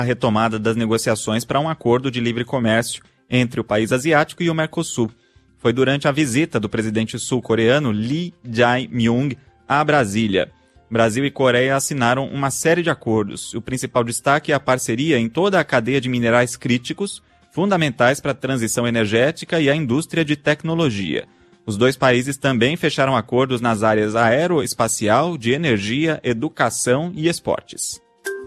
a retomada das negociações para um acordo de livre comércio entre o país asiático e o Mercosul. Foi durante a visita do presidente sul-coreano Lee Jae-myung a Brasília. Brasil e Coreia assinaram uma série de acordos. O principal destaque é a parceria em toda a cadeia de minerais críticos, fundamentais para a transição energética e a indústria de tecnologia. Os dois países também fecharam acordos nas áreas aeroespacial, de energia, educação e esportes.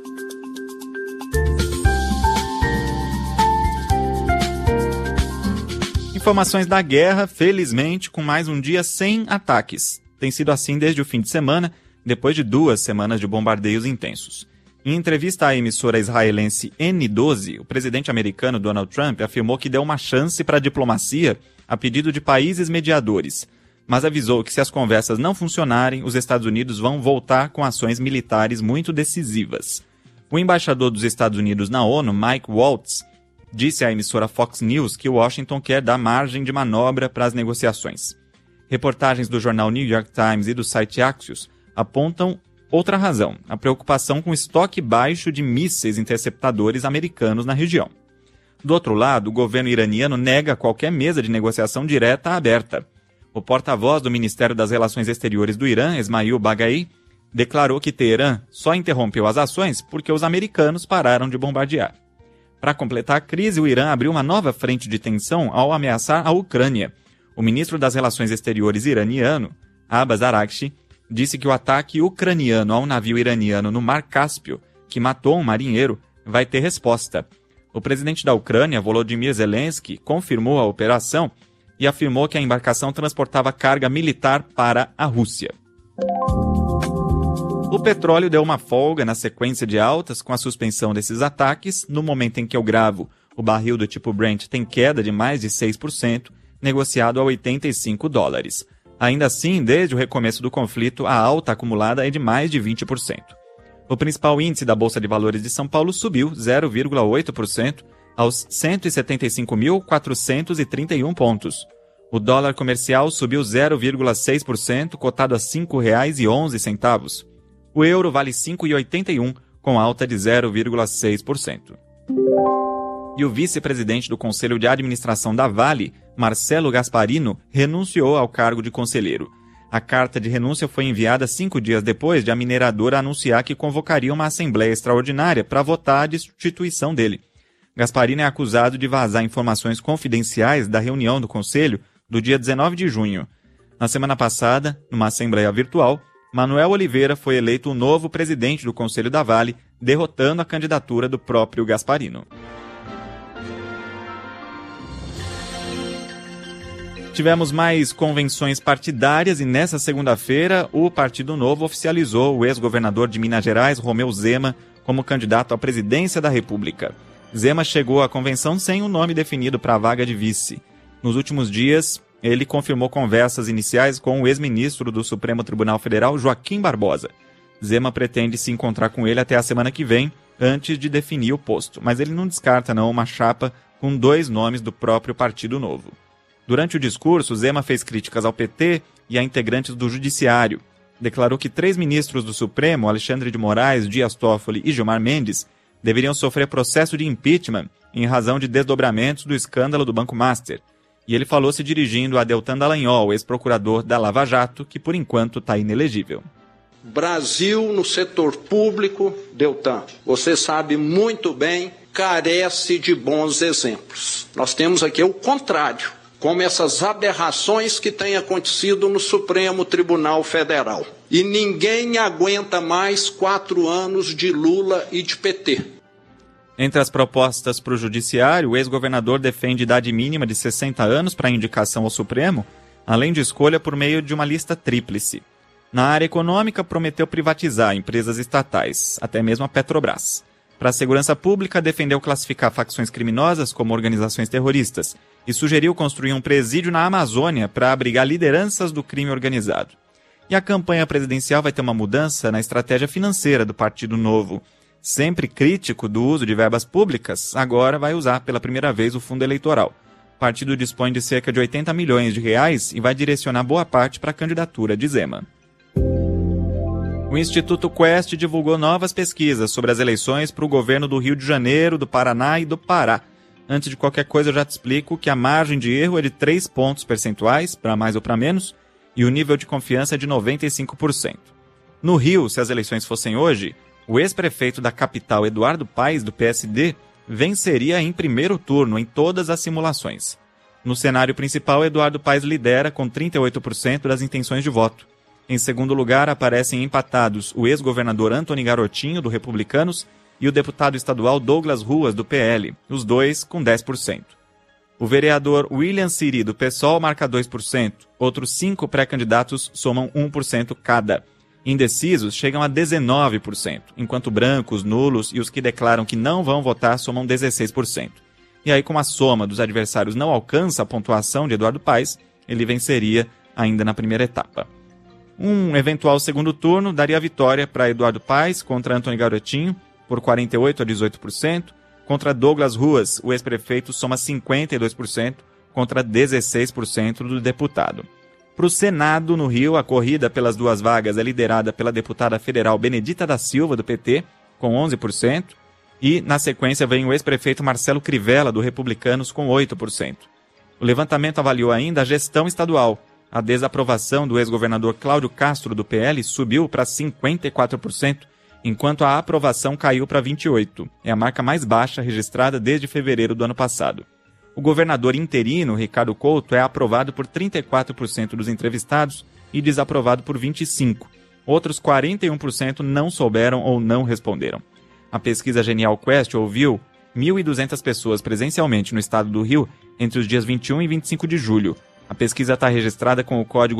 Informações da guerra, felizmente, com mais um dia sem ataques. Tem sido assim desde o fim de semana, depois de 2 semanas de bombardeios intensos. Em entrevista à emissora israelense N12, o presidente americano Donald Trump afirmou que deu uma chance para a diplomacia a pedido de países mediadores, mas avisou que se as conversas não funcionarem, os Estados Unidos vão voltar com ações militares muito decisivas. O embaixador dos Estados Unidos na ONU, Mike Waltz, disse à emissora Fox News que Washington quer dar margem de manobra para as negociações. Reportagens do jornal New York Times e do site Axios apontam outra razão, a preocupação com o estoque baixo de mísseis interceptadores americanos na região. Do outro lado, o governo iraniano nega qualquer mesa de negociação direta aberta. O porta-voz do Ministério das Relações Exteriores do Irã, Esmail Baghai, declarou que Teherã só interrompeu as ações porque os americanos pararam de bombardear. Para completar a crise, o Irã abriu uma nova frente de tensão ao ameaçar a Ucrânia. O ministro das Relações Exteriores iraniano, Abbas Araghchi, disse que o ataque ucraniano ao navio iraniano no Mar Cáspio, que matou um marinheiro, vai ter resposta. O presidente da Ucrânia, Volodymyr Zelensky, confirmou a operação e afirmou que a embarcação transportava carga militar para a Rússia. O petróleo deu uma folga na sequência de altas com a suspensão desses ataques. No momento em que eu gravo, o barril do tipo Brent tem queda de mais de 6%, negociado a $85. Ainda assim, desde o recomeço do conflito, a alta acumulada é de mais de 20%. O principal índice da Bolsa de Valores de São Paulo subiu 0,8% aos 175.431 pontos. O dólar comercial subiu 0,6%, cotado a R$ 5,11. O euro vale R$ 5,81, com alta de 0,6%. E o vice-presidente do Conselho de Administração da Vale, Marcelo Gasparino, renunciou ao cargo de conselheiro. A carta de renúncia foi enviada 5 dias depois de a mineradora anunciar que convocaria uma assembleia extraordinária para votar a destituição dele. Gasparino é acusado de vazar informações confidenciais da reunião do Conselho do dia 19 de junho. Na semana passada, numa assembleia virtual, Manuel Oliveira foi eleito o novo presidente do Conselho da Vale, derrotando a candidatura do próprio Gasparino. Tivemos mais convenções partidárias e nessa segunda-feira o Partido Novo oficializou o ex-governador de Minas Gerais, Romeu Zema, como candidato à presidência da República. Zema chegou à convenção sem um nome definido para a vaga de vice. Nos últimos dias, ele confirmou conversas iniciais com o ex-ministro do Supremo Tribunal Federal, Joaquim Barbosa. Zema pretende se encontrar com ele até a semana que vem, antes de definir o posto, mas ele não descarta uma chapa com 2 nomes do próprio Partido Novo. Durante o discurso, Zema fez críticas ao PT e a integrantes do Judiciário. Declarou que 3 ministros do Supremo, Alexandre de Moraes, Dias Toffoli e Gilmar Mendes, deveriam sofrer processo de impeachment em razão de desdobramentos do escândalo do Banco Master. E ele falou se dirigindo a Deltan Dallagnol, ex-procurador da Lava Jato, que por enquanto está inelegível. Brasil no setor público, Deltan, você sabe muito bem, carece de bons exemplos. Nós temos aqui o contrário, como essas aberrações que têm acontecido no Supremo Tribunal Federal. E ninguém aguenta mais 4 anos de Lula e de PT. Entre as propostas para o Judiciário, o ex-governador defende idade mínima de 60 anos para indicação ao Supremo, além de escolha por meio de uma lista tríplice. Na área econômica, prometeu privatizar empresas estatais, até mesmo a Petrobras. Para a segurança pública, defendeu classificar facções criminosas como organizações terroristas e sugeriu construir um presídio na Amazônia para abrigar lideranças do crime organizado. E a campanha presidencial vai ter uma mudança na estratégia financeira do Partido Novo. Sempre crítico do uso de verbas públicas, agora vai usar pela primeira vez o fundo eleitoral. O partido dispõe de cerca de 80 milhões de reais e vai direcionar boa parte para a candidatura de Zema. O O Instituto Quest divulgou novas pesquisas sobre as eleições para o governo do Rio de Janeiro, do Paraná e do Pará. Antes de qualquer coisa, eu já te explico que a margem de erro é de 3 pontos percentuais, para mais ou para menos, e o nível de confiança é de 95%. No Rio, se as eleições fossem hoje, o ex-prefeito da capital, Eduardo Paes, do PSD, venceria em primeiro turno em todas as simulações. No cenário principal, Eduardo Paes lidera com 38% das intenções de voto. Em segundo lugar, aparecem empatados o ex-governador Antony Garotinho, do Republicanos, e o deputado estadual Douglas Ruas, do PL, os dois com 10%. O vereador William Siri, do PSOL, marca 2%. Outros 5 pré-candidatos somam 1% cada. Indecisos chegam a 19%, enquanto brancos, nulos e os que declaram que não vão votar somam 16%. E aí, como a soma dos adversários não alcança a pontuação de Eduardo Paes, ele venceria ainda na primeira etapa. Um eventual segundo turno daria a vitória para Eduardo Paes contra Antony Garotinho, por 48% a 18%, contra Douglas Ruas, o ex-prefeito, soma 52%, contra 16% do deputado. Para o Senado, no Rio, a corrida pelas 2 vagas é liderada pela deputada federal Benedita da Silva, do PT, com 11%, e, na sequência, vem o ex-prefeito Marcelo Crivella, do Republicanos, com 8%. O levantamento avaliou ainda a gestão estadual. A desaprovação do ex-governador Cláudio Castro, do PL, subiu para 54%, enquanto a aprovação caiu para 28%. É a marca mais baixa registrada desde fevereiro do ano passado. O governador interino, Ricardo Couto, é aprovado por 34% dos entrevistados e desaprovado por 25%. Outros 41% não souberam ou não responderam. A pesquisa Genial Quest ouviu 1.200 pessoas presencialmente no estado do Rio entre os dias 21 e 25 de julho. A pesquisa está registrada com o código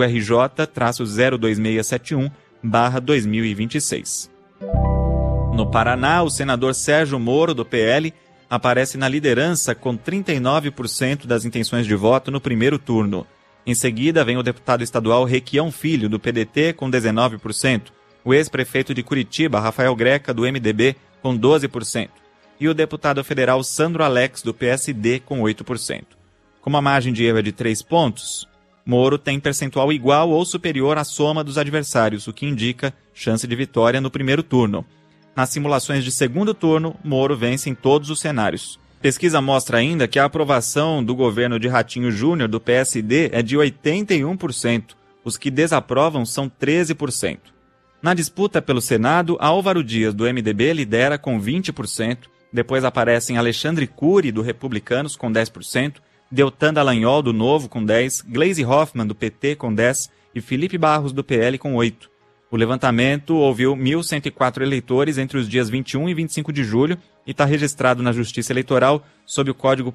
RJ-02671/2026. No Paraná, o senador Sérgio Moro, do PL, aparece na liderança com 39% das intenções de voto no primeiro turno. Em seguida, vem o deputado estadual Requião Filho, do PDT, com 19%, o ex-prefeito de Curitiba, Rafael Greca, do MDB, com 12%, e o deputado federal Sandro Alex, do PSD, com 8%. Como a margem de erro é de 3 pontos, Moro tem percentual igual ou superior à soma dos adversários, o que indica chance de vitória no primeiro turno. Nas simulações de segundo turno, Moro vence em todos os cenários. Pesquisa mostra ainda que a aprovação do governo de Ratinho Júnior, do PSD, é de 81%. Os que desaprovam são 13%. Na disputa pelo Senado, Álvaro Dias, do MDB, lidera com 20%. Depois aparecem Alexandre Cury, do Republicanos, com 10%. Deltan Dallagnol, do Novo, com 10%, Gleisi Hoffmann, do PT, com 10% e Felipe Barros, do PL, com 8%. O levantamento ouviu 1.104 eleitores entre os dias 21 e 25 de julho e está registrado na Justiça Eleitoral sob o código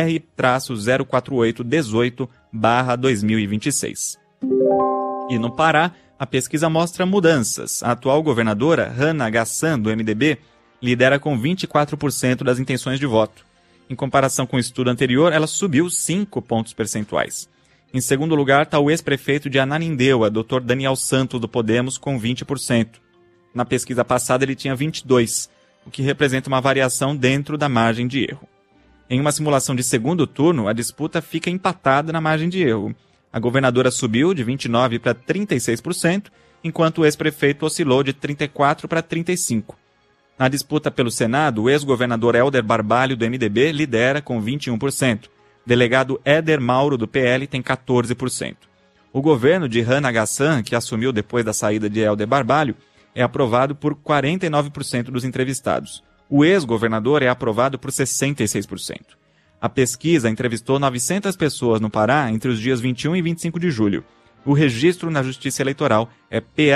PR-04818/2026. E no Pará, a pesquisa mostra mudanças. A atual governadora, Hannah Gassan, do MDB, lidera com 24% das intenções de voto. Em comparação com o estudo anterior, ela subiu 5 pontos percentuais. Em segundo lugar está o ex-prefeito de Ananindeua, Dr. Daniel Santos, do Podemos, com 20%. Na pesquisa passada ele tinha 22%, o que representa uma variação dentro da margem de erro. Em uma simulação de segundo turno, a disputa fica empatada na margem de erro. A governadora subiu de 29% para 36%, enquanto o ex-prefeito oscilou de 34% para 35%. Na disputa pelo Senado, o ex-governador Helder Barbalho, do MDB, lidera com 21%. Delegado Éder Mauro, do PL, tem 14%. O governo de Hannah Gassan, que assumiu depois da saída de Helder Barbalho, é aprovado por 49% dos entrevistados. O ex-governador é aprovado por 66%. A pesquisa entrevistou 900 pessoas no Pará entre os dias 21 e 25 de julho. O registro na Justiça Eleitoral é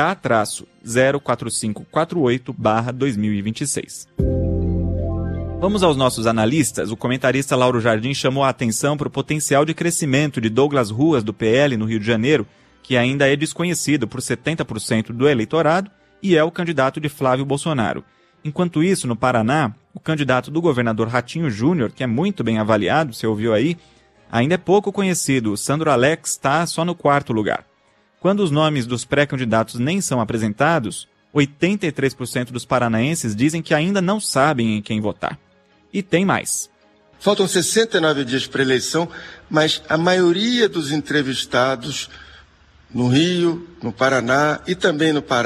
PA-04548/2026. Vamos aos nossos analistas. O comentarista Lauro Jardim chamou a atenção para o potencial de crescimento de Douglas Ruas, do PL, no Rio de Janeiro, que ainda é desconhecido por 70% do eleitorado e é o candidato de Flávio Bolsonaro. Enquanto isso, no Paraná, o candidato do governador Ratinho Júnior, que é muito bem avaliado, você ouviu aí, ainda é pouco conhecido. O Sandro Alex está só no 4º lugar. Quando os nomes dos pré-candidatos nem são apresentados, 83% dos paranaenses dizem que ainda não sabem em quem votar. E tem mais. Faltam 69 dias para a eleição, mas a maioria dos entrevistados no Rio, no Paraná e também no Pará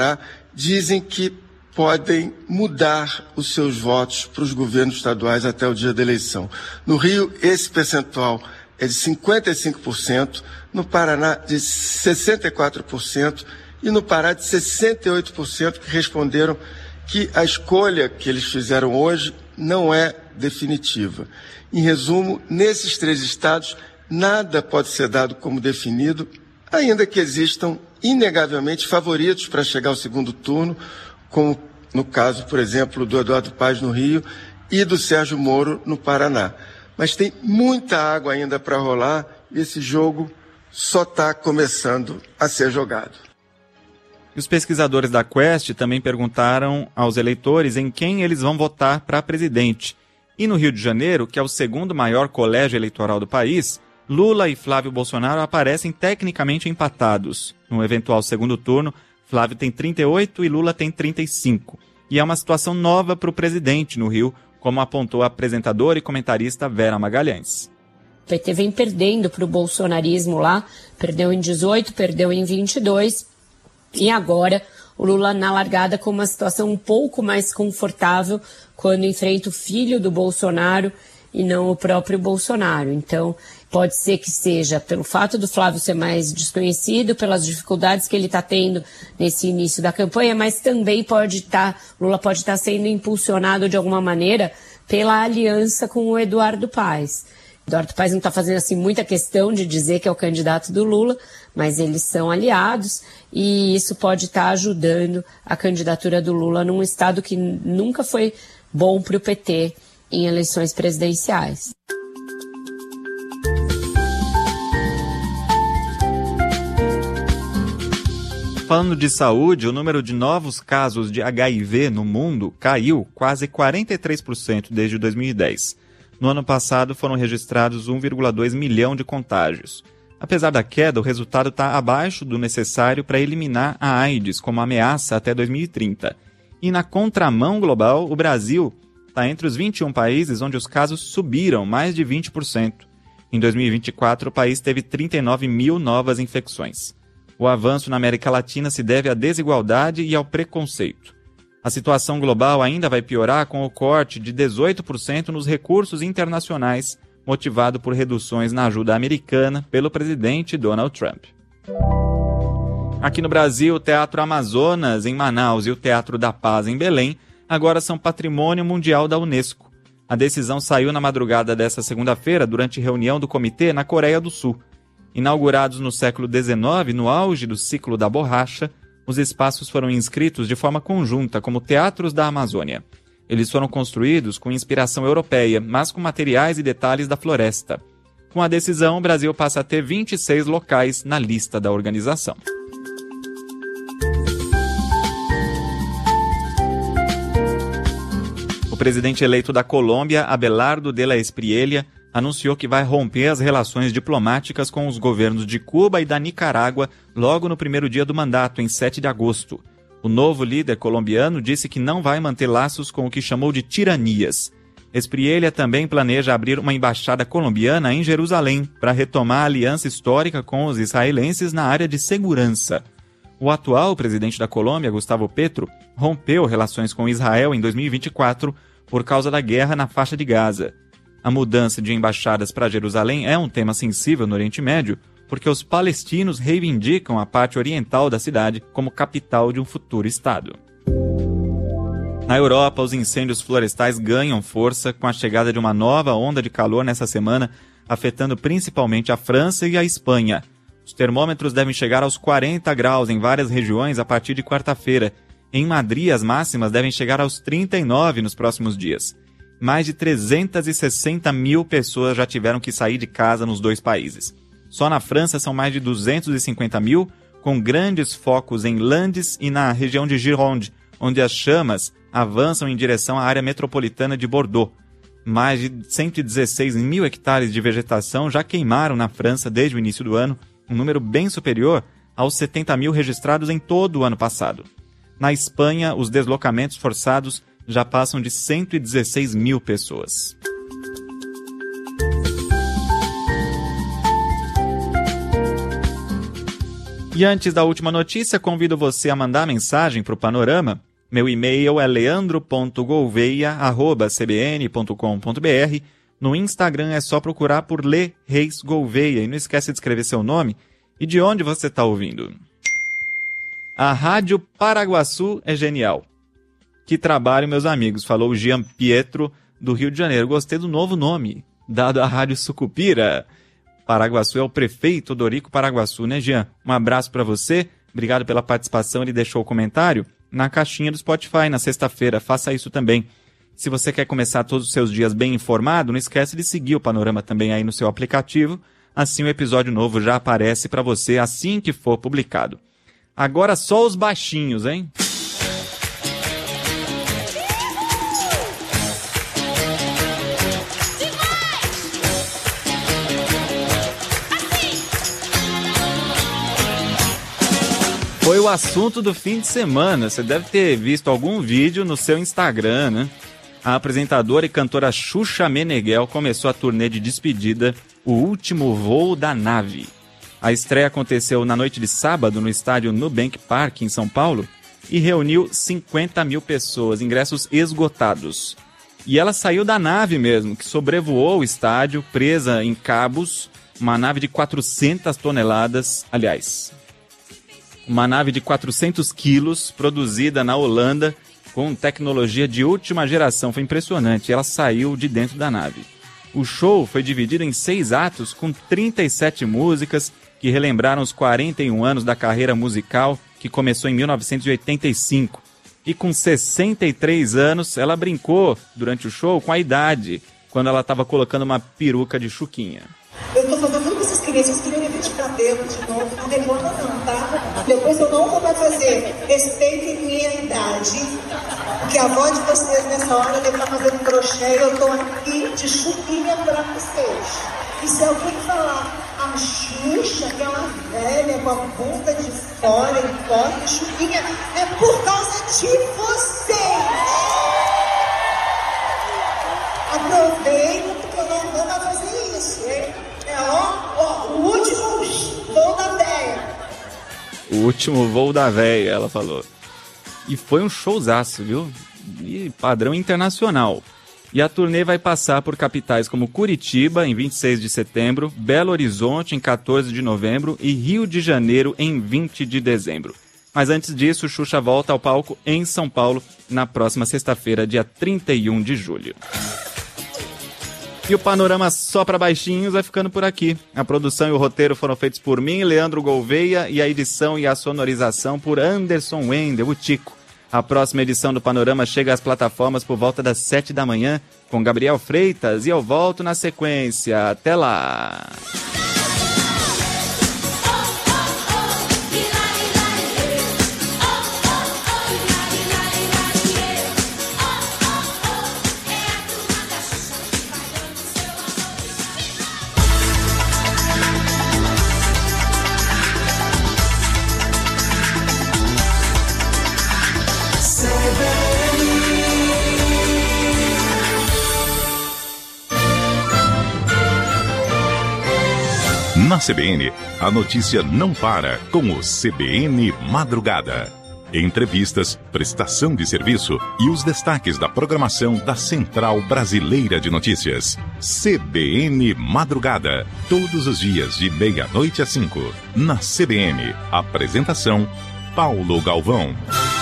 dizem que podem mudar os seus votos para os governos estaduais até o dia da eleição. No Rio, esse percentual é de 55%, no Paraná de 64% e no Pará de 68% que responderam que a escolha que eles fizeram hoje não é definitiva. Em resumo, nesses 3 estados, nada pode ser dado como definido, ainda que existam inegavelmente favoritos para chegar ao segundo turno, como no caso, por exemplo, do Eduardo Paes no Rio e do Sérgio Moro no Paraná. Mas tem muita água ainda para rolar e esse jogo só está começando a ser jogado. E os pesquisadores da Quest também perguntaram aos eleitores em quem eles vão votar para presidente. E no Rio de Janeiro, que é o segundo maior colégio eleitoral do país, Lula e Flávio Bolsonaro aparecem tecnicamente empatados. No eventual segundo turno, Flávio tem 38 e Lula tem 35. E é uma situação nova para o presidente no Rio, como apontou a apresentadora e comentarista Vera Magalhães. O PT vem perdendo para o bolsonarismo lá, perdeu em 18, perdeu em 22, e agora o Lula na largada com uma situação um pouco mais confortável quando enfrenta o filho do Bolsonaro e não o próprio Bolsonaro. Então, pode ser que seja pelo fato do Flávio ser mais desconhecido, pelas dificuldades que ele está tendo nesse início da campanha, mas também Lula pode estar sendo impulsionado de alguma maneira pela aliança com o Eduardo Paes. Eduardo Paes não está fazendo assim muita questão de dizer que é o candidato do Lula, mas eles são aliados e isso pode estar ajudando a candidatura do Lula num estado que nunca foi bom para o PT em eleições presidenciais. Falando de saúde, o número de novos casos de HIV no mundo caiu quase 43% desde 2010. No ano passado foram registrados 1,2 milhão de contágios. Apesar da queda, o resultado está abaixo do necessário para eliminar a AIDS como ameaça até 2030. E na contramão global, o Brasil está entre os 21 países onde os casos subiram mais de 20%. Em 2024, o país teve 39 mil novas infecções. O avanço na América Latina se deve à desigualdade e ao preconceito. A situação global ainda vai piorar com o corte de 18% nos recursos internacionais, motivado por reduções na ajuda americana pelo presidente Donald Trump. Aqui no Brasil, o Teatro Amazonas, em Manaus, e o Teatro da Paz, em Belém, agora são patrimônio mundial da Unesco. A decisão saiu na madrugada desta segunda-feira, durante reunião do comitê na Coreia do Sul. Inaugurados no século XIX, no auge do ciclo da borracha, os espaços foram inscritos de forma conjunta como Teatros da Amazônia. Eles foram construídos com inspiração europeia, mas com materiais e detalhes da floresta. Com a decisão, o Brasil passa a ter 26 locais na lista da organização. O presidente eleito da Colômbia, Abelardo de la Espriella, anunciou que vai romper as relações diplomáticas com os governos de Cuba e da Nicarágua logo no primeiro dia do mandato, em 7 de agosto. O novo líder colombiano disse que não vai manter laços com o que chamou de tiranias. Espriella também planeja abrir uma embaixada colombiana em Jerusalém para retomar a aliança histórica com os israelenses na área de segurança. O atual presidente da Colômbia, Gustavo Petro, rompeu relações com Israel em 2024 por causa da guerra na faixa de Gaza. A mudança de embaixadas para Jerusalém é um tema sensível no Oriente Médio, porque os palestinos reivindicam a parte oriental da cidade como capital de um futuro Estado. Na Europa, os incêndios florestais ganham força com a chegada de uma nova onda de calor nessa semana, afetando principalmente a França e a Espanha. Os termômetros devem chegar aos 40 graus em várias regiões a partir de quarta-feira. Em Madrid, as máximas devem chegar aos 39 nos próximos dias. Mais de 360 mil pessoas já tiveram que sair de casa nos dois países. Só na França são mais de 250 mil, com grandes focos em Landes e na região de Gironde, onde as chamas avançam em direção à área metropolitana de Bordeaux. Mais de 116 mil hectares de vegetação já queimaram na França desde o início do ano, um número bem superior aos 70 mil registrados em todo o ano passado. Na Espanha, os deslocamentos forçados já passam de 116 mil pessoas. E antes da última notícia, convido você a mandar mensagem para o Panorama. Meu e-mail é leandro.gouveia@cbn.com.br. No Instagram é só procurar por Lê Reis Gouveia. E não esquece de escrever seu nome e de onde você está ouvindo. A Rádio Paraguaçu é genial. Que trabalho, meus amigos, falou o Jean Pietro, do Rio de Janeiro. Gostei do novo nome, dado à Rádio Sucupira. Paraguaçu é o prefeito Odorico Paraguaçu, né, Jean? Um abraço para você, obrigado pela participação. Ele deixou o comentário na caixinha do Spotify na sexta-feira, faça isso também. Se você quer começar todos os seus dias bem informado, não esquece de seguir o Panorama também aí no seu aplicativo, assim o episódio novo já aparece para você assim que for publicado. Agora só os baixinhos, hein? Foi o assunto do fim de semana. Você deve ter visto algum vídeo no seu Instagram, né? A apresentadora e cantora Xuxa Meneghel começou a turnê de despedida O Último Voo da Nave. A estreia aconteceu na noite de sábado no estádio Nubank Park, em São Paulo, e reuniu 50 mil pessoas, ingressos esgotados. E ela saiu da nave mesmo, que sobrevoou o estádio, presa em cabos, uma nave de 400 toneladas, aliás, uma nave de 400 quilos, produzida na Holanda, com tecnologia de última geração. Foi impressionante, ela saiu de dentro da nave. O show foi dividido em 6 atos, com 37 músicas, que relembraram os 41 anos da carreira musical, que começou em 1985. E com 63 anos, ela brincou, durante o show, com a idade, quando ela estava colocando uma peruca de Chuquinha. Eu tô fazendo tudo que vocês queriam me ver de cabelo de novo, não demora não, tá? Depois eu não vou mais fazer. Respeitem minha idade, porque a voz de vocês nessa hora deve estar fazendo crochê e eu tô aqui de Chuquinha pra vocês. E se alguém falar a Xuxa, aquela velha com a bunda de fora e corta Chuquinha, é por causa de vocês! Aproveitem, porque eu não vou mais fazer isso, hein? O último voo da véia. O último voo da véia, ela falou. E foi um showzaço, viu? E padrão internacional. E a turnê vai passar por capitais como Curitiba, em 26 de setembro, Belo Horizonte, em 14 de novembro e Rio de Janeiro, em 20 de dezembro. Mas antes disso, Xuxa volta ao palco em São Paulo, na próxima sexta-feira, dia 31 de julho. E o Panorama só para baixinhos vai ficando por aqui. A produção e o roteiro foram feitos por mim, Leandro Gouveia, e a edição e a sonorização por Anderson Wendel, o Tico. A próxima edição do Panorama chega às plataformas por volta das 7 da manhã, com Gabriel Freitas, e eu volto na sequência. Até lá! Na CBN, a notícia não para com o CBN Madrugada. Entrevistas, prestação de serviço e os destaques da programação da Central Brasileira de Notícias. CBN Madrugada, todos os dias de meia-noite às 5. Na CBN, apresentação Paulo Galvão.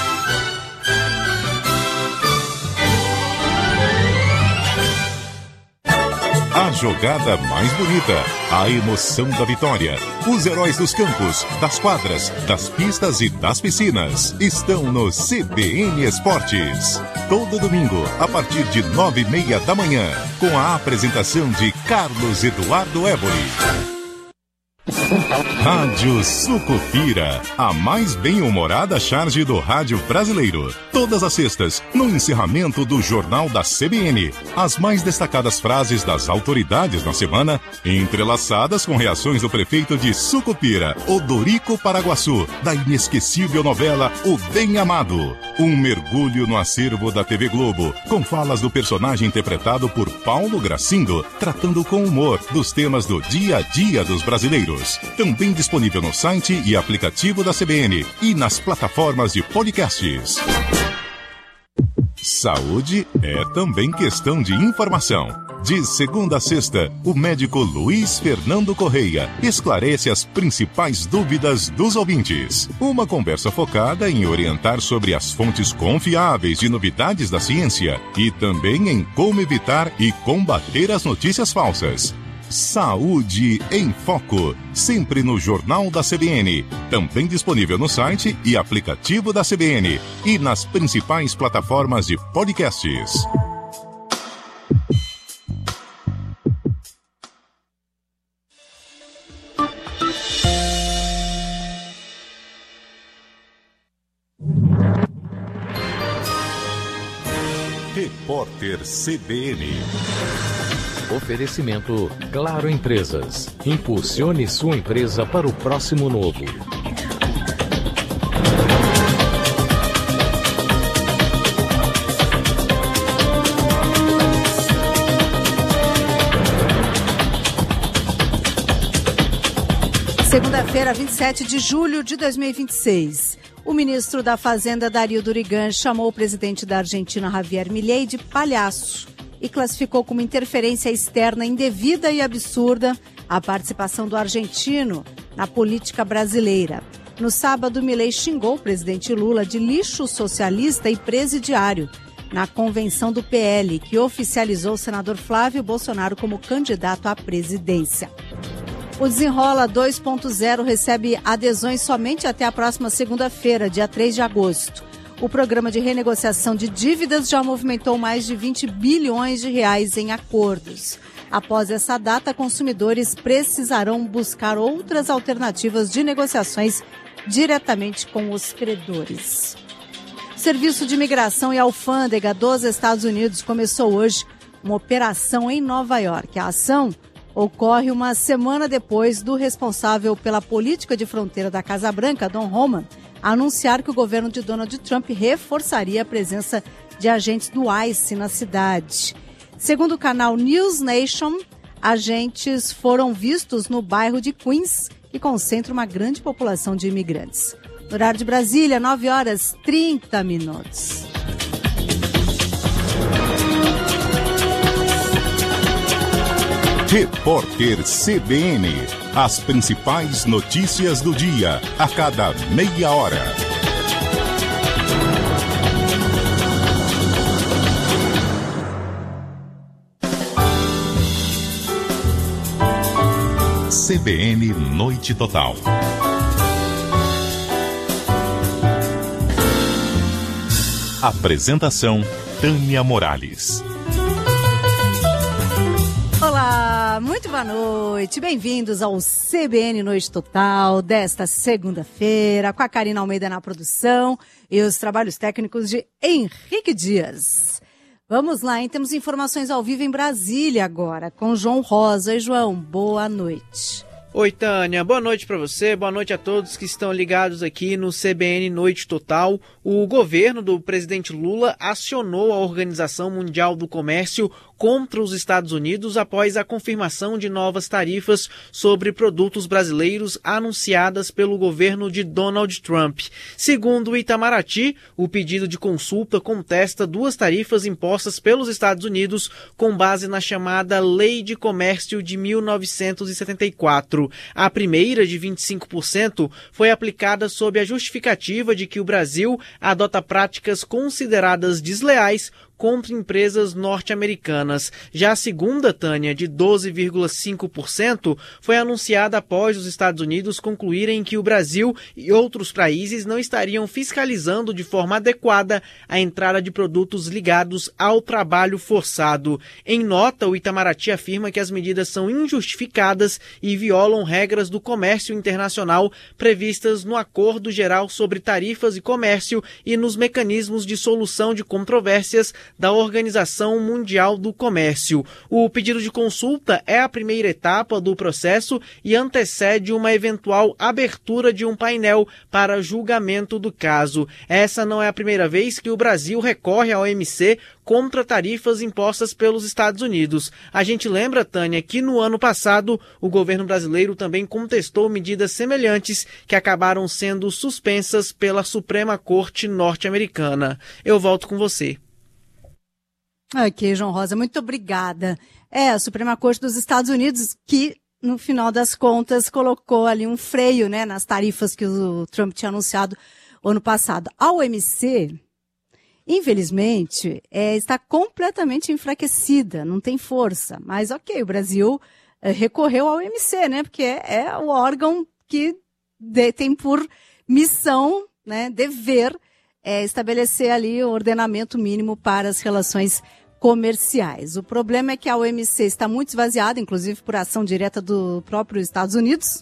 A jogada mais bonita, a emoção da vitória, os heróis dos campos, das quadras, das pistas e das piscinas estão no CBN Esportes. Todo domingo, a partir de 9h30 da manhã, com a apresentação de Carlos Eduardo Évori. Rádio Sucupira, a mais bem-humorada charge do rádio brasileiro. Todas as sextas, no encerramento do Jornal da CBN. As mais destacadas frases das autoridades na semana, entrelaçadas com reações do prefeito de Sucupira, Odorico Paraguaçu, da inesquecível novela O Bem Amado. Um mergulho no acervo da TV Globo, com falas do personagem interpretado por Paulo Gracindo, tratando com humor dos temas do dia a dia dos brasileiros. Também disponível no site e aplicativo da CBN e nas plataformas de podcasts. Saúde é também questão de informação. De segunda a sexta, o médico Luiz Fernando Correia esclarece as principais dúvidas dos ouvintes. Uma conversa focada em orientar sobre as fontes confiáveis de novidades da ciência e também em como evitar e combater as notícias falsas. Saúde em Foco, sempre no Jornal da CBN. Também disponível no site e aplicativo da CBN e nas principais plataformas de podcasts. Repórter CBN. Oferecimento Claro Empresas. Impulsione sua empresa para o próximo novo. Segunda-feira, 27 de julho de 2026. O ministro da Fazenda, Dario Durigan, chamou o presidente da Argentina, Javier Milei, de palhaço e classificou como interferência externa indevida e absurda a participação do argentino na política brasileira. No sábado, Milei xingou o presidente Lula de lixo socialista e presidiário na convenção do PL, que oficializou o senador Flávio Bolsonaro como candidato à presidência. O Desenrola 2.0 recebe adesões somente até a próxima segunda-feira, dia 3 de agosto. O programa de renegociação de dívidas já movimentou mais de 20 bilhões de reais em acordos. Após essa data, consumidores precisarão buscar outras alternativas de negociações diretamente com os credores. O Serviço de Imigração e Alfândega dos Estados Unidos começou hoje uma operação em Nova York. A ação ocorre uma semana depois do responsável pela política de fronteira da Casa Branca, Don Roman, anunciar que o governo de Donald Trump reforçaria a presença de agentes do ICE na cidade. Segundo o canal News Nation, agentes foram vistos no bairro de Queens, que concentra uma grande população de imigrantes. No horário de Brasília, 9h30. Repórter CBN. As principais notícias do dia, a cada meia hora. CBN Noite Total. Apresentação: Tânia Morales. Olá, muito boa noite, bem-vindos ao CBN Noite Total desta segunda-feira, com a Karina Almeida na produção e os trabalhos técnicos de Henrique Dias. Vamos lá, hein? Temos informações ao vivo em Brasília agora, com João Rosa. E João, boa noite. Oi, Tânia, boa noite para você, boa noite a todos que estão ligados aqui no CBN Noite Total. O governo do presidente Lula acionou a Organização Mundial do Comércio contra os Estados Unidos após a confirmação de novas tarifas sobre produtos brasileiros anunciadas pelo governo de Donald Trump. Segundo o Itamaraty, o pedido de consulta contesta duas tarifas impostas pelos Estados Unidos com base na chamada Lei de Comércio de 1974. A primeira, de 25%, foi aplicada sob a justificativa de que o Brasil adota práticas consideradas desleais contra empresas norte-americanas. Já a segunda, Tânia, de 12,5%, foi anunciada após os Estados Unidos concluírem que o Brasil e outros países não estariam fiscalizando de forma adequada a entrada de produtos ligados ao trabalho forçado. Em nota, o Itamaraty afirma que as medidas são injustificadas e violam regras do comércio internacional previstas no Acordo Geral sobre Tarifas e Comércio e nos mecanismos de solução de controvérsias da Organização Mundial do Comércio. O pedido de consulta é a primeira etapa do processo e antecede uma eventual abertura de um painel para julgamento do caso. Essa não é a primeira vez que o Brasil recorre à OMC contra tarifas impostas pelos Estados Unidos. A gente lembra, Tânia, que no ano passado o governo brasileiro também contestou medidas semelhantes que acabaram sendo suspensas pela Suprema Corte norte-americana. Eu volto com você. Ok, João Rosa, muito obrigada. A Suprema Corte dos Estados Unidos que, no final das contas, colocou ali um freio, né, nas tarifas que o Trump tinha anunciado ano passado. A OMC, infelizmente, está completamente enfraquecida, não tem força. Mas, ok, o Brasil recorreu à OMC, né, porque é o órgão que tem por missão, né, dever, estabelecer ali o ordenamento mínimo para as relações comerciais. O problema é que a OMC está muito esvaziada, inclusive por ação direta dos próprios Estados Unidos,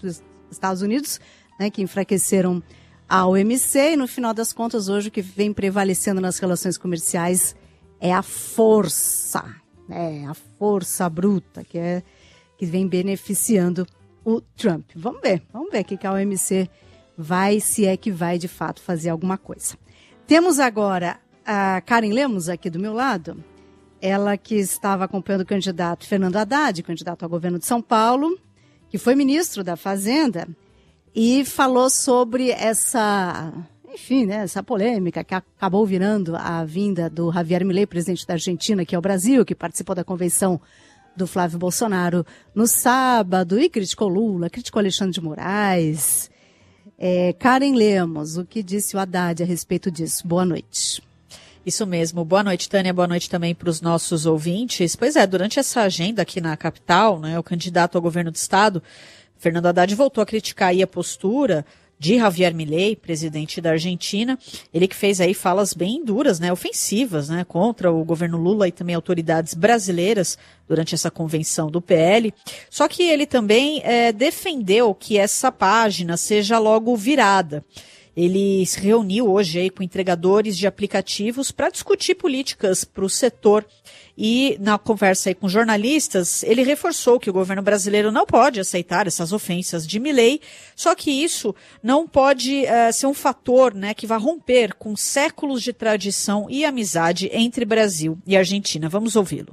né, que enfraqueceram a OMC, e no final das contas, hoje o que vem prevalecendo nas relações comerciais é a força, a força bruta, que vem beneficiando o Trump. Vamos ver o que a OMC vai, se é que vai de fato fazer alguma coisa. Temos agora a Karen Lemos aqui do meu lado, ela que estava acompanhando o candidato Fernando Haddad, candidato ao governo de São Paulo, que foi ministro da Fazenda, e falou sobre essa polêmica que acabou virando a vinda do Javier Milei, presidente da Argentina, aqui ao Brasil, que participou da convenção do Flávio Bolsonaro no sábado, e criticou Lula, criticou Alexandre de Moraes. Karen Lemos, o que disse o Haddad a respeito disso? Boa noite. Isso mesmo. Boa noite, Tânia. Boa noite também para os nossos ouvintes. Pois é, durante essa agenda aqui na capital, né, o candidato ao governo do estado, Fernando Haddad, voltou a criticar aí a postura de Javier Milei, presidente da Argentina, ele que fez aí falas bem duras, né, ofensivas, né, contra o governo Lula e também autoridades brasileiras durante essa convenção do PL. Só que ele também defendeu que essa página seja logo virada. Ele se reuniu hoje aí com entregadores de aplicativos para discutir políticas para o setor. E na conversa aí com jornalistas, ele reforçou que o governo brasileiro não pode aceitar essas ofensas de Milei, só que isso não pode ser um fator, né, que vá romper com séculos de tradição e amizade entre Brasil e Argentina. Vamos ouvi-lo.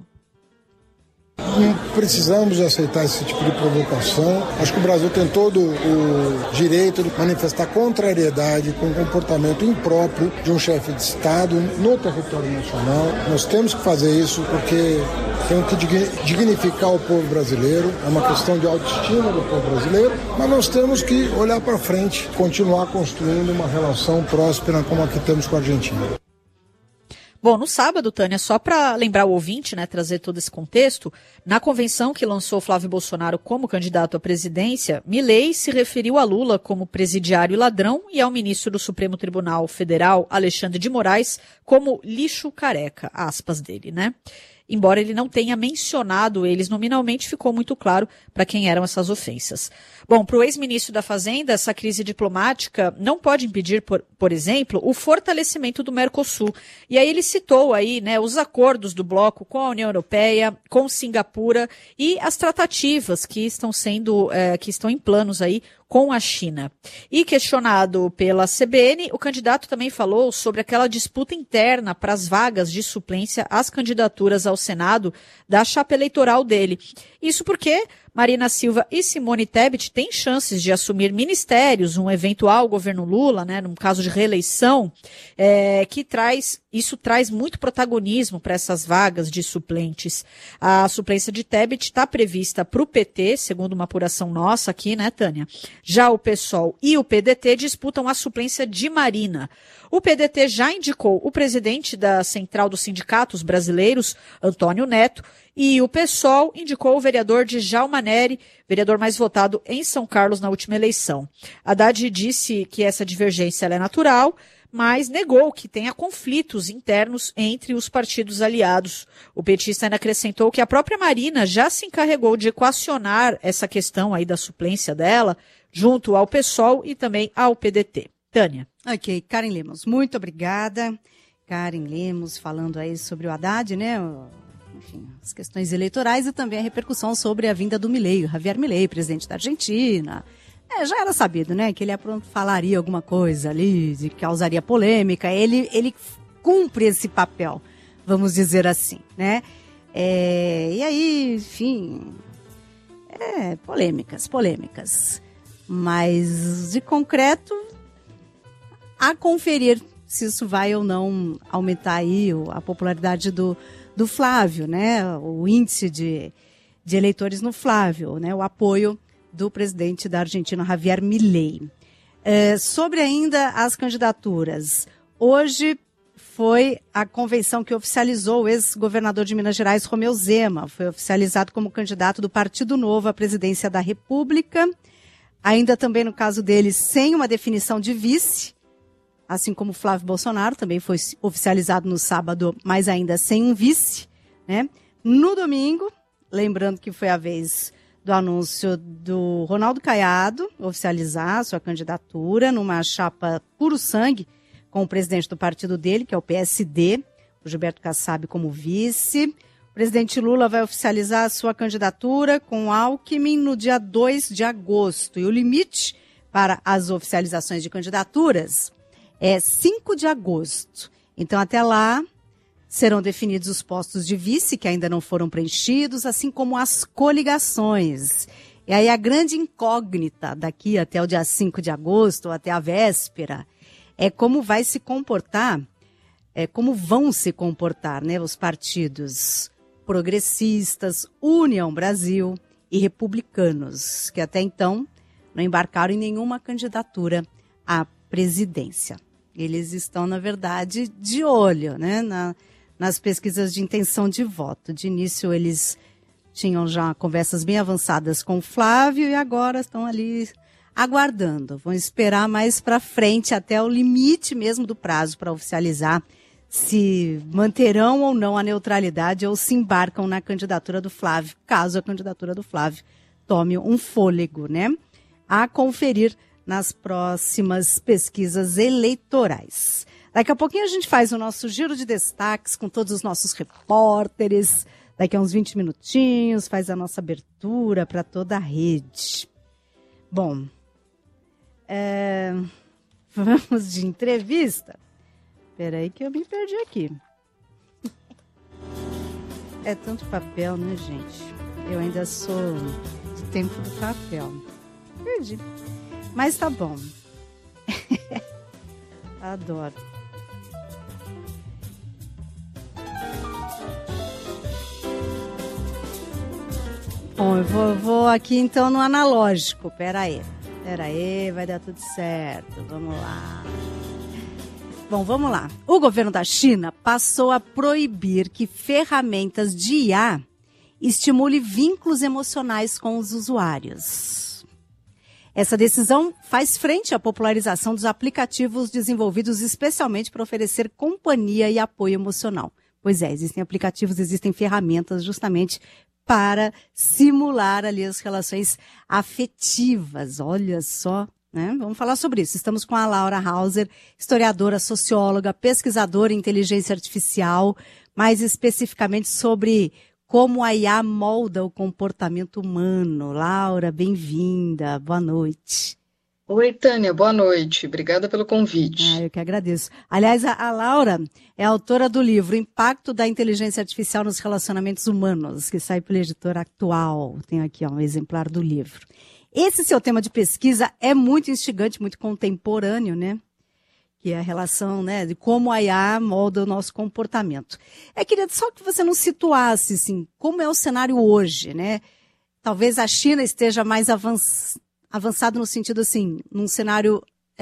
Não precisamos aceitar esse tipo de provocação. Acho que o Brasil tem todo o direito de manifestar contrariedade com o comportamento impróprio de um chefe de Estado no território nacional. Nós temos que fazer isso porque temos que dignificar o povo brasileiro. É uma questão de autoestima do povo brasileiro, mas nós temos que olhar para frente, continuar construindo uma relação próspera como a que temos com a Argentina. Bom, no sábado, Tânia, só para lembrar o ouvinte, né, trazer todo esse contexto, na convenção que lançou Flávio Bolsonaro como candidato à presidência, Milei se referiu a Lula como presidiário e ladrão e ao ministro do Supremo Tribunal Federal, Alexandre de Moraes, como lixo careca, aspas dele, né? Embora ele não tenha mencionado eles nominalmente, ficou muito claro para quem eram essas ofensas. Bom, para o ex-ministro da Fazenda, essa crise diplomática não pode impedir, por exemplo, o fortalecimento do Mercosul. E aí ele citou aí, né, os acordos do bloco com a União Europeia, com Singapura e as tratativas que estão em planos aí com a China. E questionado pela CBN, o candidato também falou sobre aquela disputa interna para as vagas de suplência às candidaturas ao Senado da chapa eleitoral dele. Isso porque Marina Silva e Simone Tebet têm chances de assumir ministérios, um eventual governo Lula, né, num caso de reeleição, isso traz muito protagonismo para essas vagas de suplentes. A suplência de Tebet está prevista para o PT, segundo uma apuração nossa aqui, né, Tânia? Já o PSOL e o PDT disputam a suplência de Marina. O PDT já indicou o presidente da Central dos Sindicatos Brasileiros, Antônio Neto, e o PSOL indicou o vereador Djalma Neri, vereador mais votado em São Carlos na última eleição. Haddad disse que essa divergência é natural, mas negou que tenha conflitos internos entre os partidos aliados. O petista ainda acrescentou que a própria Marina já se encarregou de equacionar essa questão aí da suplência dela junto ao PSOL e também ao PDT. Tânia. Ok, Karen Lemos, muito obrigada. Karen Lemos falando aí sobre o Haddad, né? Enfim, as questões eleitorais e também a repercussão sobre a vinda do Milei, Javier Milei, presidente da Argentina. Já era sabido, né? Que ele falaria alguma coisa ali, que causaria polêmica. Ele cumpre esse papel, vamos dizer assim, né? E aí, enfim, polêmicas. Mas, de concreto, a conferir se isso vai ou não aumentar aí a popularidade do Flávio, né? O índice de eleitores no Flávio, né? O apoio do presidente da Argentina, Javier Milei. Sobre ainda as candidaturas. Hoje foi a convenção que oficializou o ex-governador de Minas Gerais, Romeu Zema. Foi oficializado como candidato do Partido Novo à presidência da República. Ainda também, no caso dele, sem uma definição de vice, assim como Flávio Bolsonaro, também foi oficializado no sábado, mas ainda sem um vice, né? No domingo, lembrando que foi a vez do anúncio do Ronaldo Caiado oficializar sua candidatura numa chapa puro sangue com o presidente do partido dele, que é o PSD, o Gilberto Kassab, como vice. O presidente Lula vai oficializar a sua candidatura com Alckmin no dia 2 de agosto. E o limite para as oficializações de candidaturas é 5 de agosto. Então, até lá, serão definidos os postos de vice, que ainda não foram preenchidos, assim como as coligações. E aí a grande incógnita daqui até o dia 5 de agosto, ou até a véspera, é como vai se comportar, como vão se comportar, né, os partidos progressistas, União Brasil e republicanos, que até então não embarcaram em nenhuma candidatura à presidência. Eles estão, na verdade, de olho, né, nas pesquisas de intenção de voto. De início, eles tinham já conversas bem avançadas com o Flávio e agora estão ali aguardando. Vão esperar mais para frente, até o limite mesmo do prazo para oficializar se manterão ou não a neutralidade ou se embarcam na candidatura do Flávio, caso a candidatura do Flávio tome um fôlego, né? A conferir nas próximas pesquisas eleitorais. Daqui a pouquinho a gente faz o nosso giro de destaques com todos os nossos repórteres. Daqui a uns 20 minutinhos, faz a nossa abertura para toda a rede. Bom, vamos de entrevista. Espera aí que eu me perdi aqui. É tanto papel, né, gente? Eu ainda sou do tempo do papel. Perdi. Mas tá bom. Adoro. Bom, eu vou aqui então no analógico. Pera aí, vai dar tudo certo. Vamos lá. Bom, vamos lá. O governo da China passou a proibir que ferramentas de IA estimule vínculos emocionais com os usuários. Essa decisão faz frente à popularização dos aplicativos desenvolvidos especialmente para oferecer companhia e apoio emocional. Pois é, existem aplicativos, existem ferramentas justamente para simular ali as relações afetivas. Olha só, né? Vamos falar sobre isso. Estamos com a Laura Hauser, historiadora, socióloga, pesquisadora em inteligência artificial, mais especificamente sobre como a IA molda o comportamento humano. Laura, bem-vinda, boa noite. Oi, Tânia, boa noite. Obrigada pelo convite. Eu que agradeço. Aliás, a Laura é autora do livro Impacto da Inteligência Artificial nos Relacionamentos Humanos, que sai pela editora Atual. Tem aqui um exemplar do livro. Esse seu tema de pesquisa é muito instigante, muito contemporâneo, né? Que é a relação, né, de como a IA molda o nosso comportamento. Queria só que você nos situasse, assim, como é o cenário hoje, né? Talvez a China esteja mais avançado no sentido, assim, num cenário